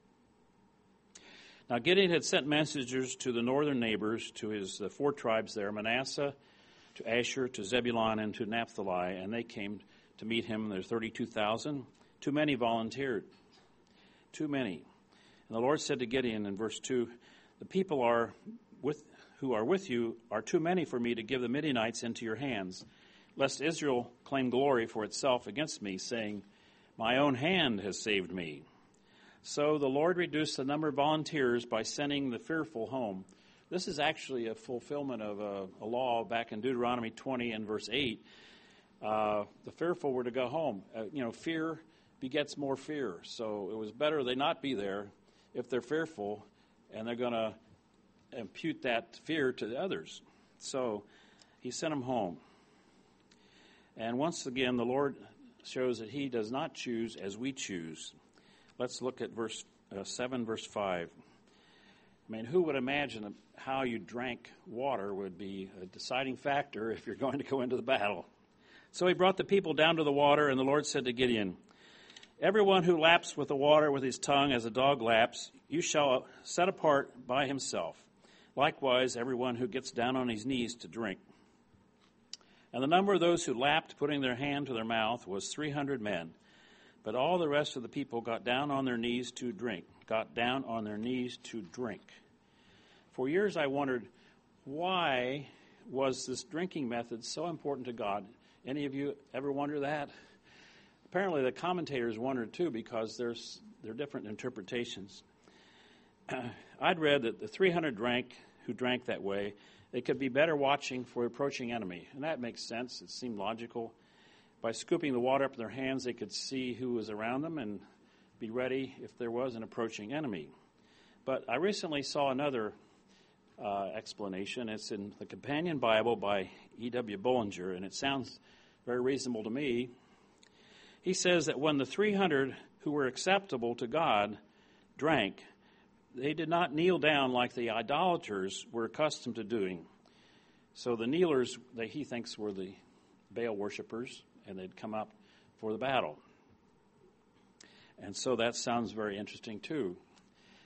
Now, Gideon had sent messengers to the northern neighbors, to his 4 tribes there, Manasseh, to Asher, to Zebulun, and to Naphtali, and they came to meet him. There's 32,000. Too many volunteered. Too many. And the Lord said to Gideon in verse 2, "The people who are with you are too many for me to give the Midianites into your hands, lest Israel claim glory for itself against me, saying, 'My own hand has saved me.'" So the Lord reduced the number of volunteers by sending the fearful home. This is actually a fulfillment of a law back in Deuteronomy 20 and verse 8. The fearful were to go home. Fear begets more fear. So it was better they not be there if they're fearful, and they're going to impute that fear to the others. So he sent them home. And once again, the Lord shows that he does not choose as we choose. Let's look at verse 7, verse 5. I mean, who would imagine how you drank water would be a deciding factor if you're going to go into the battle? So he brought the people down to the water, and the Lord said to Gideon, "Everyone who laps with the water with his tongue as a dog laps, you shall set apart by himself. Likewise, everyone who gets down on his knees to drink." And the number of those who lapped, putting their hand to their mouth, was 300 men. But all the rest of the people got down on their knees to drink. For years I wondered, why was this drinking method so important to God? Any of you ever wonder that? Apparently the commentators wondered too, because there are different interpretations. I'd read that the 300 who drank that way, they could be better watching for approaching enemy. And that makes sense. It seemed logical. By scooping the water up in their hands, they could see who was around them and be ready if there was an approaching enemy. But I recently saw another explanation. It's in the Companion Bible by E.W. Bullinger, and it sounds very reasonable to me. He says that when the 300 who were acceptable to God drank, they did not kneel down like the idolaters were accustomed to doing. So the kneelers, he thinks, were the Baal worshipers, and they'd come up for the battle. And so that sounds very interesting too.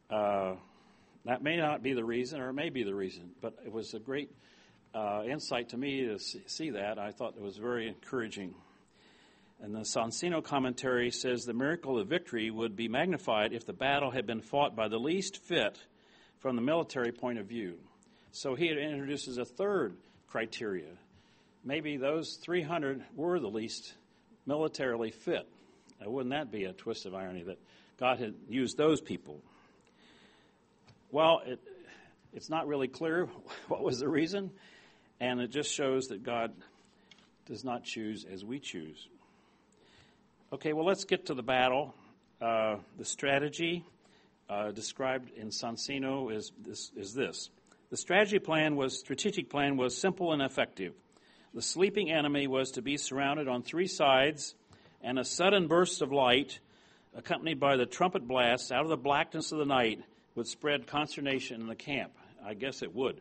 That may not be the reason, or it may be the reason, but it was a great insight to me to see that. I thought it was very encouraging. And the Sonsino commentary says the miracle of victory would be magnified if the battle had been fought by the least fit from the military point of view. So he introduces a third criteria. Maybe those 300 were the least militarily fit. Wouldn't that be a twist of irony that God had used those people? Well, it's not really clear what was the reason, and it just shows that God does not choose as we choose. Okay, well, let's get to the battle. The strategy described in Sonsino is this. The strategic plan was simple and effective. The sleeping enemy was to be surrounded on three sides, and a sudden burst of light, accompanied by the trumpet blasts out of the blackness of the night, would spread consternation in the camp. I guess it would.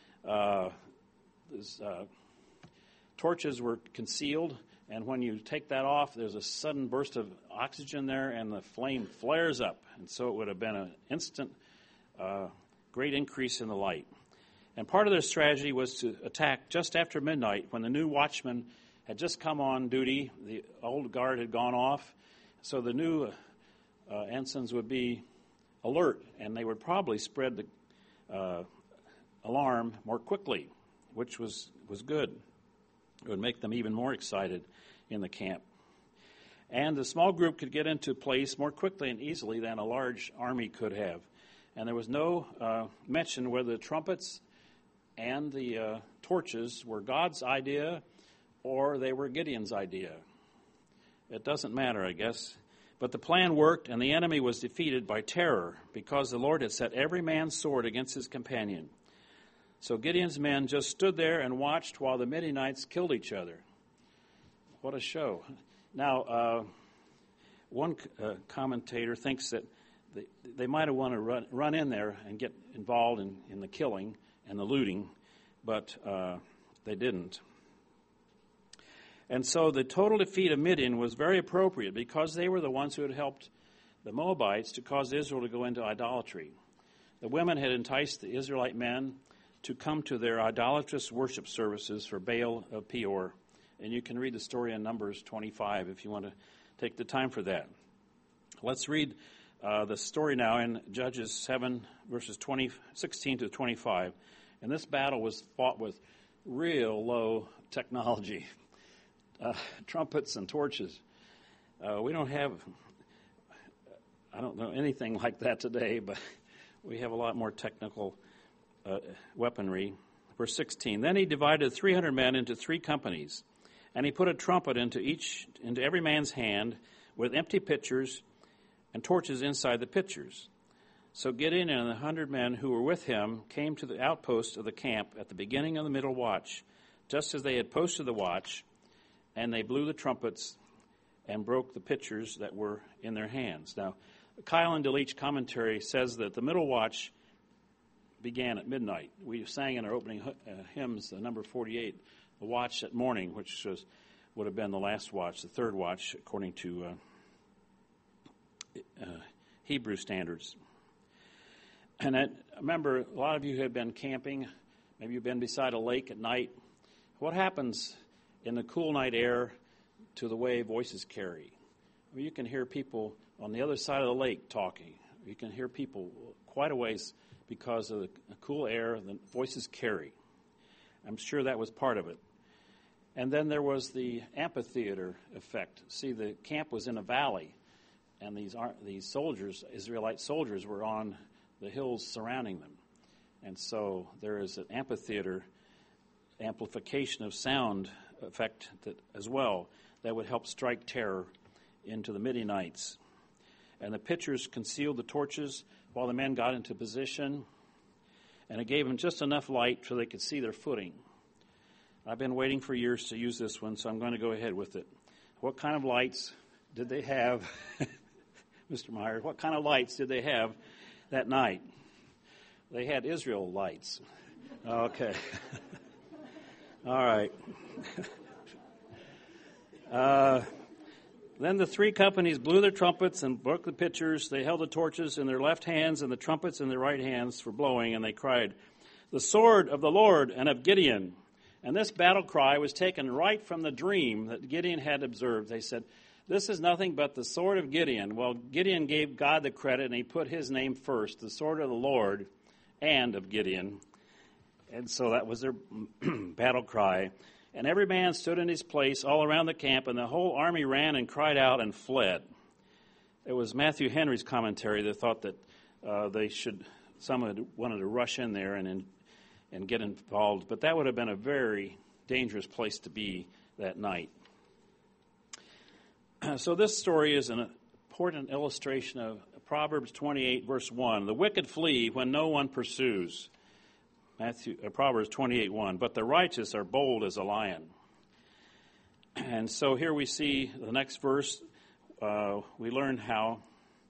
Torches were concealed, and when you take that off, there's a sudden burst of oxygen there, and the flame flares up. And so it would have been an instant great increase in the light. And part of their strategy was to attack just after midnight when the new watchman had just come on duty. The old guard had gone off, so the new ensigns would be alert, and they would probably spread the alarm more quickly, which was good. It would make them even more excited in the camp. And the small group could get into place more quickly and easily than a large army could have. And there was no mention whether the trumpets and the torches were God's idea or they were Gideon's idea. It doesn't matter, I guess. But the plan worked, and the enemy was defeated by terror because the Lord had set every man's sword against his companion. So Gideon's men just stood there and watched while the Midianites killed each other. What a show. Now, one commentator thinks that they might have wanted to run in there and get involved in the killing and the looting, but they didn't. And so the total defeat of Midian was very appropriate because they were the ones who had helped the Moabites to cause Israel to go into idolatry. The women had enticed the Israelite men to come to their idolatrous worship services for Baal of Peor. And you can read the story in Numbers 25 if you want to take the time for that. Let's read the story now in Judges 7, verses 16 to 25. And this battle was fought with real low technology, trumpets and torches. We don't have, I don't know anything like that today, but we have a lot more technical weaponry. Verse 16, then he divided 300 men into three companies, and he put a trumpet into every man's hand with empty pitchers and torches inside the pitchers. So Gideon and the 100 men who were with him came to the outpost of the camp at the beginning of the middle watch, just as they had posted the watch, and they blew the trumpets and broke the pitchers that were in their hands. Now, Kyle and Delich commentary says that the middle watch began at midnight. We sang in our opening hymns, the number 48, the watch at morning, which would have been the last watch, the third watch, according to Hebrew standards. And I remember a lot of you have been camping. Maybe you've been beside a lake at night. What happens in the cool night air to the way voices carry? Well, you can hear people on the other side of the lake talking. You can hear people quite a ways because of the cool air the voices carry. I'm sure that was part of it. And then there was the amphitheater effect. See, the camp was in a valley, and these soldiers, Israelite soldiers, were on the hills surrounding them. And so there is an amphitheater amplification of sound effect as well that would help strike terror into the Midianites. And the pitchers concealed the torches while the men got into position, and it gave them just enough light so they could see their footing. I've been waiting for years to use this one, so I'm going to go ahead with it. What kind of lights did they have, Mr. Meyer, what kind of lights did they have that night? They had Israel lights. Okay. All right. Then the three companies blew their trumpets and broke the pitchers. They held the torches in their left hands and the trumpets in their right hands for blowing, and they cried, "The sword of the Lord and of Gideon." And this battle cry was taken right from the dream that Gideon had observed. They said, "This is nothing but the sword of Gideon." Well, Gideon gave God the credit, and he put his name first, the sword of the Lord and of Gideon. And so that was their battle cry. And every man stood in his place all around the camp, and the whole army ran and cried out and fled. It was Matthew Henry's commentary that thought that someone wanted to rush in there and get involved, but that would have been a very dangerous place to be that night. So this story is an important illustration of Proverbs 28, verse 1. The wicked flee when no one pursues. Proverbs 28:1. But the righteous are bold as a lion. And so here we see the next verse. We learn how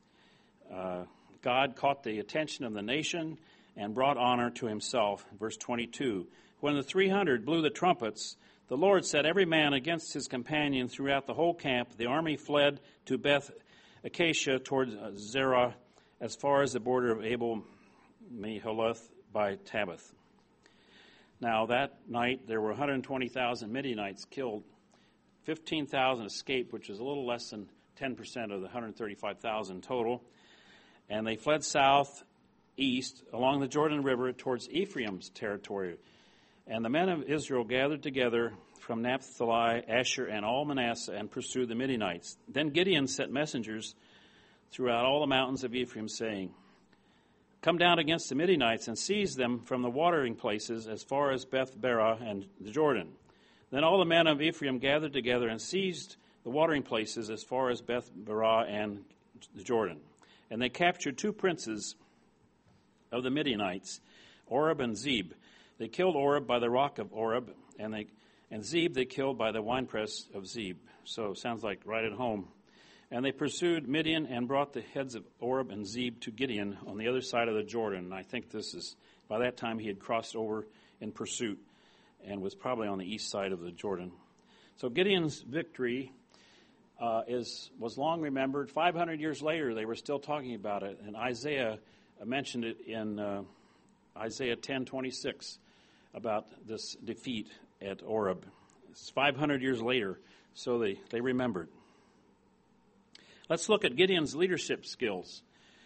God caught the attention of the nation and brought honor to himself. Verse 22. When the 300 blew the trumpets, the Lord set every man against his companion throughout the whole camp. The army fled to Beth Acacia toward Zerah, as far as the border of Abel Meholath by Tabbath. Now that night there were 120,000 Midianites killed. 15,000 escaped, which is a little less than 10% of the 135,000 total. And they fled southeast along the Jordan River towards Ephraim's territory. And the men of Israel gathered together from Naphtali, Asher, and all Manasseh and pursued the Midianites. Then Gideon sent messengers throughout all the mountains of Ephraim, saying, "Come down against the Midianites and seize them from the watering places as far as Beth-barah and the Jordan." Then all the men of Ephraim gathered together and seized the watering places as far as Beth-barah and the Jordan. And they captured two princes of the Midianites, Oreb and Zeb. They killed Oreb by the rock of Oreb, and Zeb they killed by the winepress of Zeb. So it sounds like right at home. And they pursued Midian and brought the heads of Oreb and Zeb to Gideon on the other side of the Jordan. And I think by that time he had crossed over in pursuit and was probably on the east side of the Jordan. So Gideon's victory was long remembered. 500 years later, they were still talking about it. And Isaiah mentioned it in Isaiah 10:26 about this defeat at Oreb. It's 500 years later, so they remembered. Let's look at Gideon's leadership skills.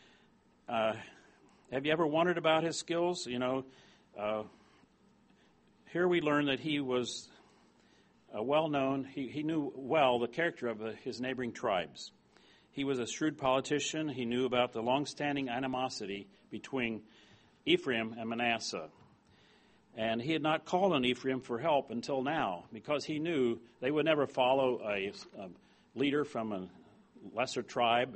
Have you ever wondered about his skills? Here we learn that he was well-known. He knew well the character of his neighboring tribes. He was a shrewd politician. He knew about the long-standing animosity between Ephraim and Manasseh. And he had not called on Ephraim for help until now, because he knew they would never follow a leader from a lesser tribe.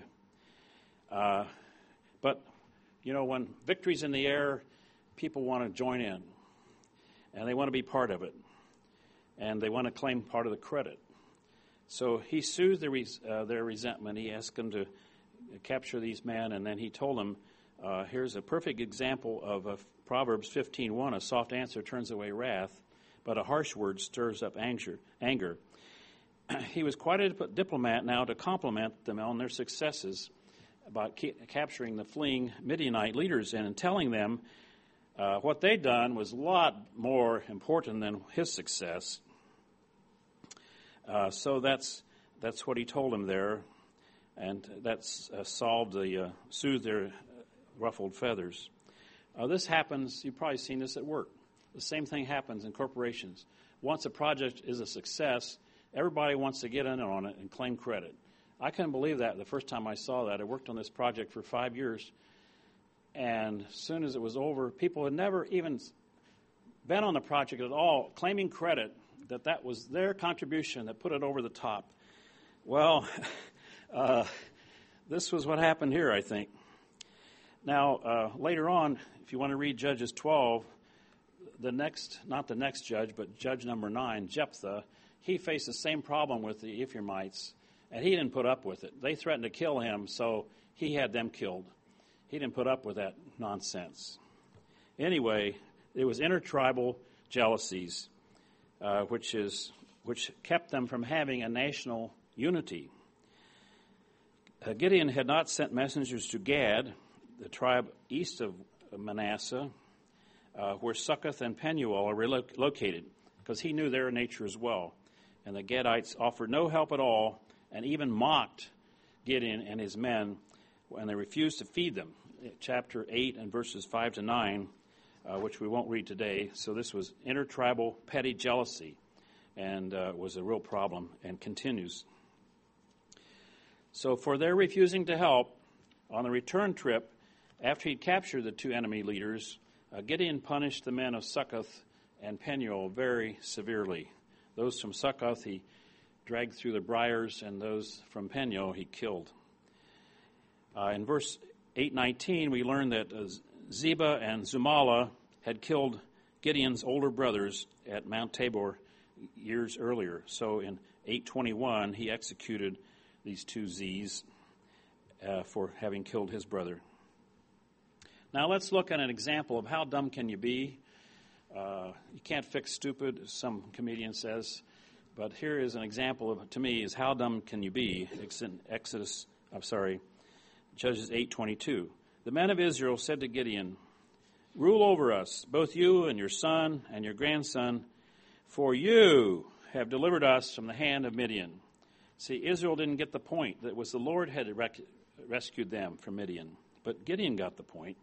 But, when victory's in the air, people want to join in. And they want to be part of it. And they want to claim part of the credit. So he soothed their resentment. He asked them to capture these men, and then he told them, here's a perfect example of Proverbs 15:1, a soft answer turns away wrath, but a harsh word stirs up anger. He was quite a diplomat now to compliment them on their successes about capturing the fleeing Midianite leaders and telling them what they'd done was a lot more important than his success. So that's what he told them there, and that's soothed their ruffled feathers. This happens, you've probably seen this at work. The same thing happens in corporations. Once a project is a success, everybody wants to get in on it and claim credit. I couldn't believe that the first time I saw that. I worked on this project for 5 years, and as soon as it was over, people had never even been on the project at all, claiming credit that was their contribution that put it over the top. Well, this was what happened here, I think. Now, later on, if you want to read Judges 12, not the next judge, but judge number 9, Jephthah, he faced the same problem with the Ephraimites, and he didn't put up with it. They threatened to kill him, so he had them killed. He didn't put up with that nonsense. Anyway, it was intertribal jealousies, which kept them from having a national unity. Gideon had not sent messengers to Gad, the tribe east of Manasseh, where Succoth and Penuel are located, because he knew their nature as well. And the Gadites offered no help at all and even mocked Gideon and his men when they refused to feed them. Chapter 8 and verses 5 to 9, which we won't read today. So this was intertribal petty jealousy and was a real problem and continues. So for their refusing to help, on the return trip, after he'd captured the two enemy leaders, Gideon punished the men of Succoth and Penuel very severely. Those from Succoth he dragged through the briars, and those from Penuel he killed. In verse 8:19, we learn that Zebah and Zumalah had killed Gideon's older brothers at Mount Tabor years earlier. So in 8:21, he executed these two Z's for having killed his brother. Now let's look at an example of how dumb can you be. You can't fix stupid, as some comedian says, but here is an example of, to me, is how dumb can you be. It's in Judges 8:22. The men of Israel said to Gideon, "Rule over us, both you and your son and your grandson, for you have delivered us from the hand of Midian." See, Israel didn't get the point that it was the Lord had rescued them from Midian, but Gideon got the point.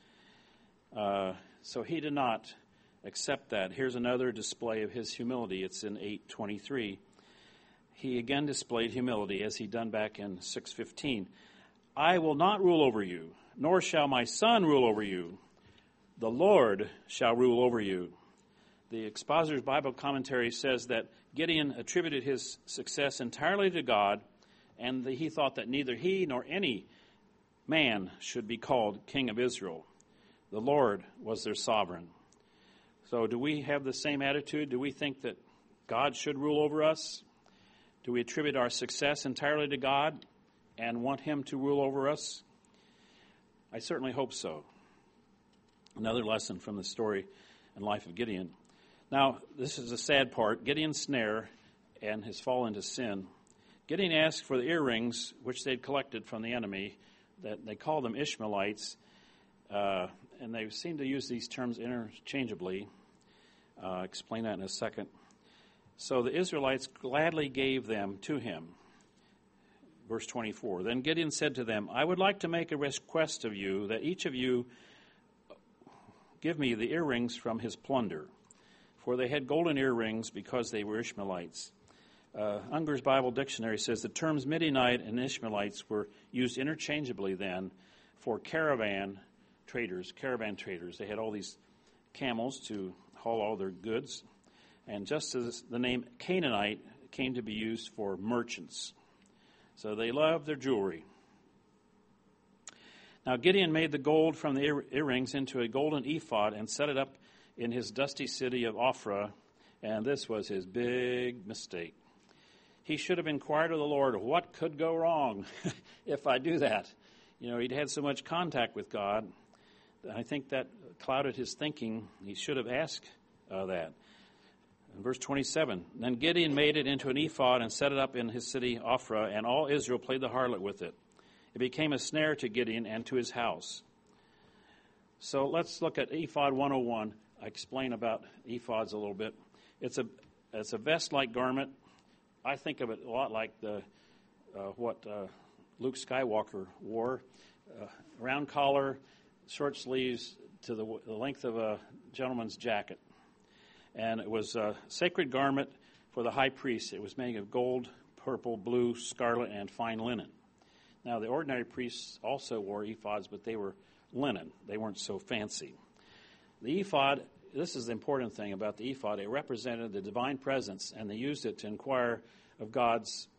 So he did not accept that. Here's another display of his humility. It's in 8:23. He again displayed humility as he'd done back in 6:15. "I will not rule over you, nor shall my son rule over you. The Lord shall rule over you." The Expositor's Bible Commentary says that Gideon attributed his success entirely to God, and that he thought that neither he nor any man should be called king of Israel. The Lord was their sovereign. So do we have the same attitude? Do we think that God should rule over us? Do we attribute our success entirely to God and want him to rule over us? I certainly hope so. Another lesson from the story and life of Gideon. Now, this is the sad part. Gideon's snare and his fall into sin. Gideon asked for the earrings which they'd collected from the enemy. That they call them Ishmaelites, and they seem to use these terms interchangeably. Explain that in a second. So the Israelites gladly gave them to him. Verse 24. Then Gideon said to them, "I would like to make a request of you that each of you give me the earrings from his plunder." For they had golden earrings because they were Ishmaelites. Unger's Bible Dictionary says the terms Midianite and Ishmaelites were used interchangeably then for caravan traders. They had all these camels to haul all their goods. And just as the name Canaanite came to be used for merchants. So they loved their jewelry. Now Gideon made the gold from the earrings into a golden ephod and set it up in his dusty city of Ophrah, and this was his big mistake. He should have inquired of the Lord, what could go wrong if I do that? You know, he'd had so much contact with God. I think that clouded his thinking. He should have asked that. In verse 27, then Gideon made it into an ephod and set it up in his city Ophrah, and all Israel played the harlot with it. It became a snare to Gideon and to his house. So let's look at Ephod 101. I explain about ephods a little bit. It's a vest-like garment. I think of it a lot like what Luke Skywalker wore. Round collar, short sleeves to the length of a gentleman's jacket. And it was a sacred garment for the high priest. It was made of gold, purple, blue, scarlet, and fine linen. Now, the ordinary priests also wore ephods, but they were linen. They weren't so fancy. The ephod, this is the important thing about the ephod, it represented the divine presence, and they used it to inquire of God's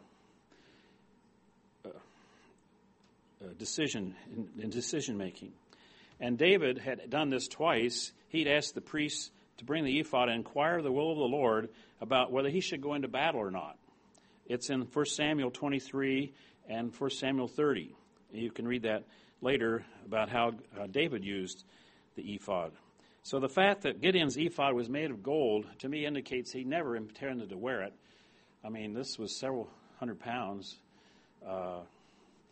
decision-making. And David had done this twice. He'd asked the priests to bring the ephod and inquire the will of the Lord about whether he should go into battle or not. It's in 1 Samuel 23 and 1 Samuel 30. You can read that later about how David used the ephod. So the fact that Gideon's ephod was made of gold, to me, indicates he never intended to wear it. I mean, this was several hundred pounds.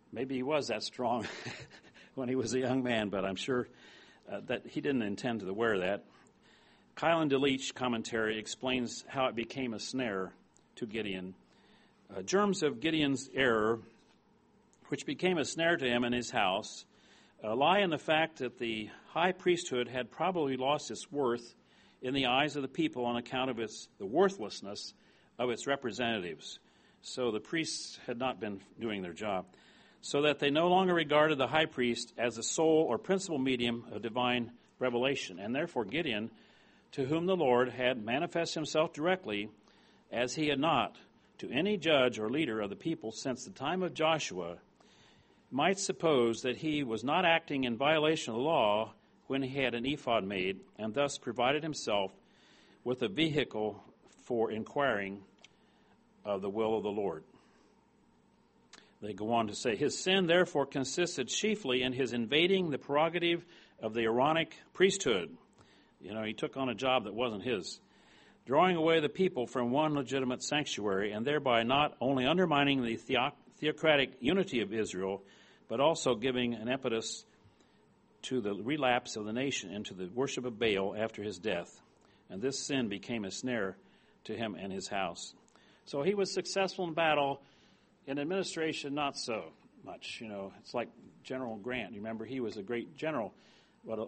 Maybe he was that strong when he was a young man, but I'm sure that he didn't intend to wear that. Kylan DeLeach commentary explains how it became a snare to Gideon. Germs of Gideon's error, which became a snare to him and his house, lie in the fact that the high priesthood had probably lost its worth in the eyes of the people on account of the worthlessness of its representatives. So the priests had not been doing their job, so that they no longer regarded the high priest as the sole or principal medium of divine revelation. And therefore Gideon, to whom the Lord had manifested himself directly, as he had not to any judge or leader of the people since the time of Joshua, might suppose that he was not acting in violation of the law when he had an ephod made, and thus provided himself with a vehicle for inquiring of the will of the Lord. They go on to say, his sin therefore consisted chiefly in his invading the prerogative of the Aaronic priesthood. He took on a job that wasn't his, drawing away the people from one legitimate sanctuary, and thereby not only undermining the theocratic unity of Israel, but also giving an impetus to the relapse of the nation into the worship of Baal after his death. And this sin became a snare to him and his house. So he was successful in battle. In administration, not so much. It's like General Grant. You remember, he was a great general, but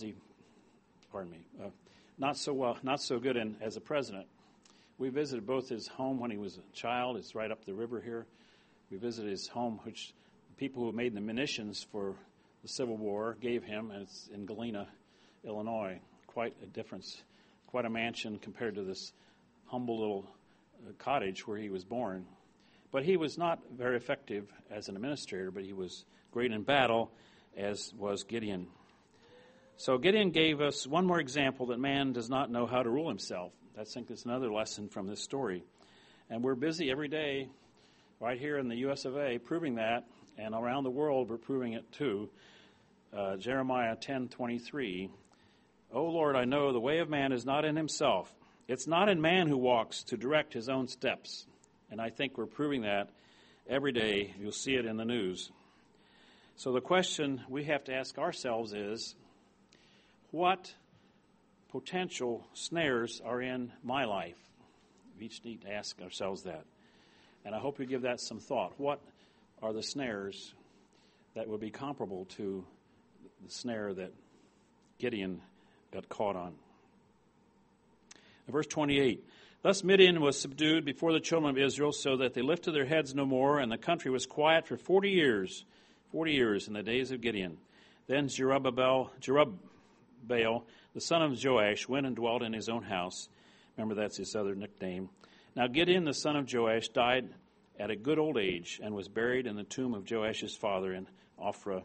not so good as a president. We visited both his home when he was a child. It's right up the river here. We visited his home, which the people who made the munitions for the Civil War gave him, and it's in Galena, Illinois. Quite a difference, quite a mansion compared to this humble little cottage where he was born. But he was not very effective as an administrator, but he was great in battle, as was Gideon. So Gideon gave us one more example that man does not know how to rule himself. I think that's another lesson from this story. And we're busy every day, right here in the U.S. of A., proving that, and around the world we're proving it too. Jeremiah 10:23, O Lord, I know the way of man is not in himself. It's not in man who walks to direct his own steps. And I think we're proving that every day. You'll see it in the news. So the question we have to ask ourselves is, what potential snares are in my life? We each need to ask ourselves that. And I hope you give that some thought. What are the snares that would be comparable to the snare that Gideon got caught on? Verse 28, thus Midian was subdued before the children of Israel, so that they lifted their heads no more, and the country was quiet for 40 years in the days of Gideon. Then Jerubbaal, the son of Joash, went and dwelt in his own house. Remember, that's his other nickname. Now Gideon, the son of Joash, died at a good old age and was buried in the tomb of Joash's father in Ophrah.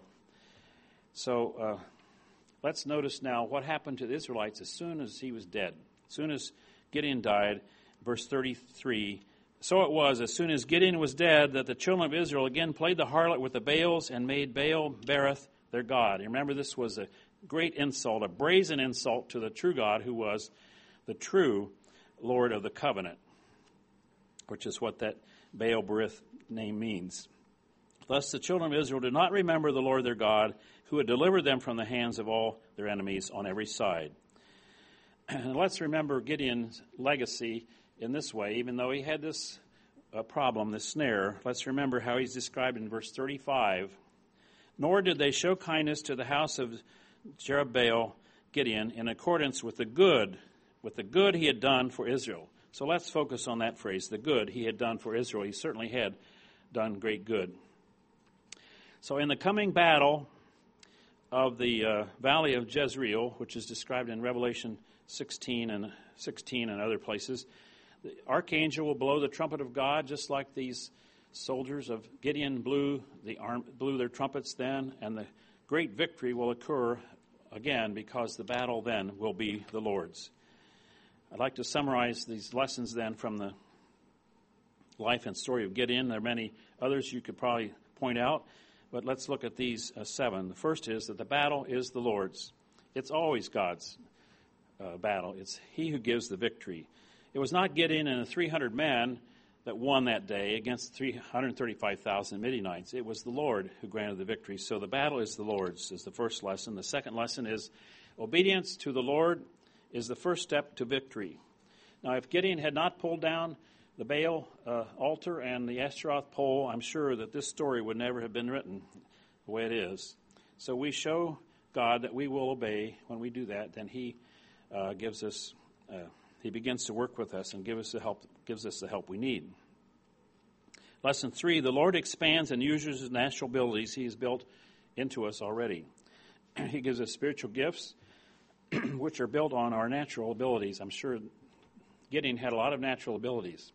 So let's notice now what happened to the Israelites as soon as he was dead. As soon as Gideon died, verse 33, so it was, as soon as Gideon was dead, that the children of Israel again played the harlot with the Baals and made Baal-berith their god. You remember, this was a great insult, a brazen insult to the true God, who was the true Lord of the covenant, which is what that Baal-berith name means. Thus the children of Israel did not remember the Lord their God, who had delivered them from the hands of all their enemies on every side. And let's remember Gideon's legacy in this way. Even though he had this problem, this snare, let's remember how he's described in verse 35. Nor did they show kindness to the house of Jerubbaal, Gideon, in accordance with the good he had done for Israel. So let's focus on that phrase, the good he had done for Israel. He certainly had done great good. So in the coming battle of the valley of Jezreel, which is described in Revelation 16 and other places, the archangel will blow the trumpet of God, just like these soldiers of Gideon blew their trumpets then, and the great victory will occur again, because the battle then will be the Lord's. I'd like to summarize these lessons then from the life and story of Gideon. There are many others you could probably point out, but let's look at these 7. The first is that the battle is the Lord's. It's always God's battle. It's He who gives the victory. It was not Gideon and the 300 men that won that day against 335,000 Midianites. It was the Lord who granted the victory. So the battle is the Lord's, is the first lesson. The second lesson is obedience to the Lord is the first step to victory. Now, if Gideon had not pulled down the Baal altar and the Ashtaroth pole, I'm sure that this story would never have been written the way it is. So we show God that we will obey. When we do that, then He gives us. He begins to work with us and gives us the help we need. Lesson 3: the Lord expands and uses His natural abilities He has built into us already. He gives us spiritual gifts, which are built on our natural abilities. I'm sure Gideon had a lot of natural abilities.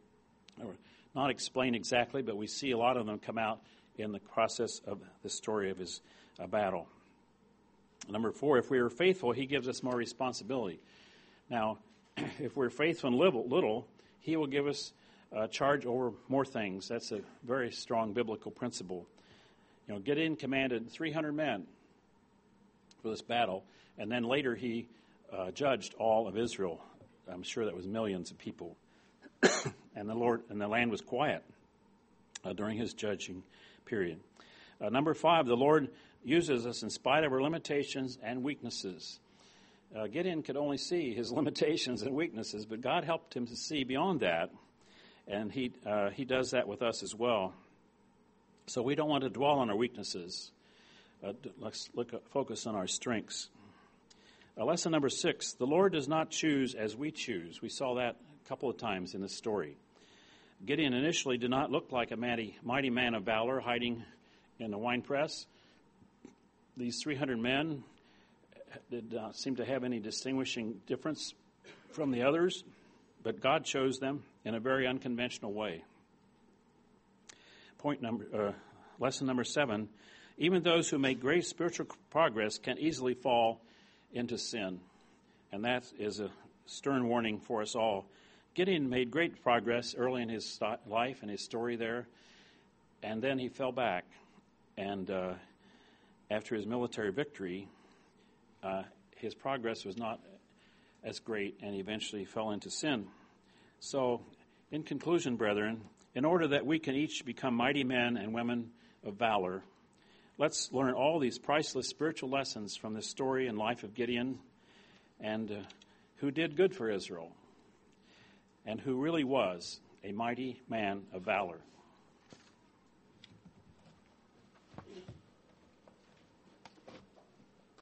Not explained exactly, but we see a lot of them come out in the process of the story of his battle. Number 4, if we are faithful, He gives us more responsibility. Now, if we're faithful in little, He will give us charge over more things. That's a very strong biblical principle. Gideon commanded 300 men for this battle, and then later he judged all of Israel. I'm sure that was millions of people. And the land was quiet during His judging period. Number 5, the Lord uses us in spite of our limitations and weaknesses. Gideon could only see his limitations and weaknesses, but God helped him to see beyond that, and he does that with us as well. So we don't want to dwell on our weaknesses. Let's focus on our strengths. Lesson number 6, the Lord does not choose as we choose. We saw that a couple of times in this story. Gideon initially did not look like a mighty man of valor hiding in the winepress. These 300 men did not seem to have any distinguishing difference from the others, but God chose them in a very unconventional way. Lesson number 7, even those who make great spiritual progress can easily fall into sin, and that is a stern warning for us all. Gideon made great progress early in his life and his story there, and then he fell back, and after his military victory, his progress was not as great, and he eventually fell into sin. So, in conclusion, brethren, in order that we can each become mighty men and women of valor, let's learn all these priceless spiritual lessons from the story and life of Gideon, and who did good for Israel, and who really was a mighty man of valor.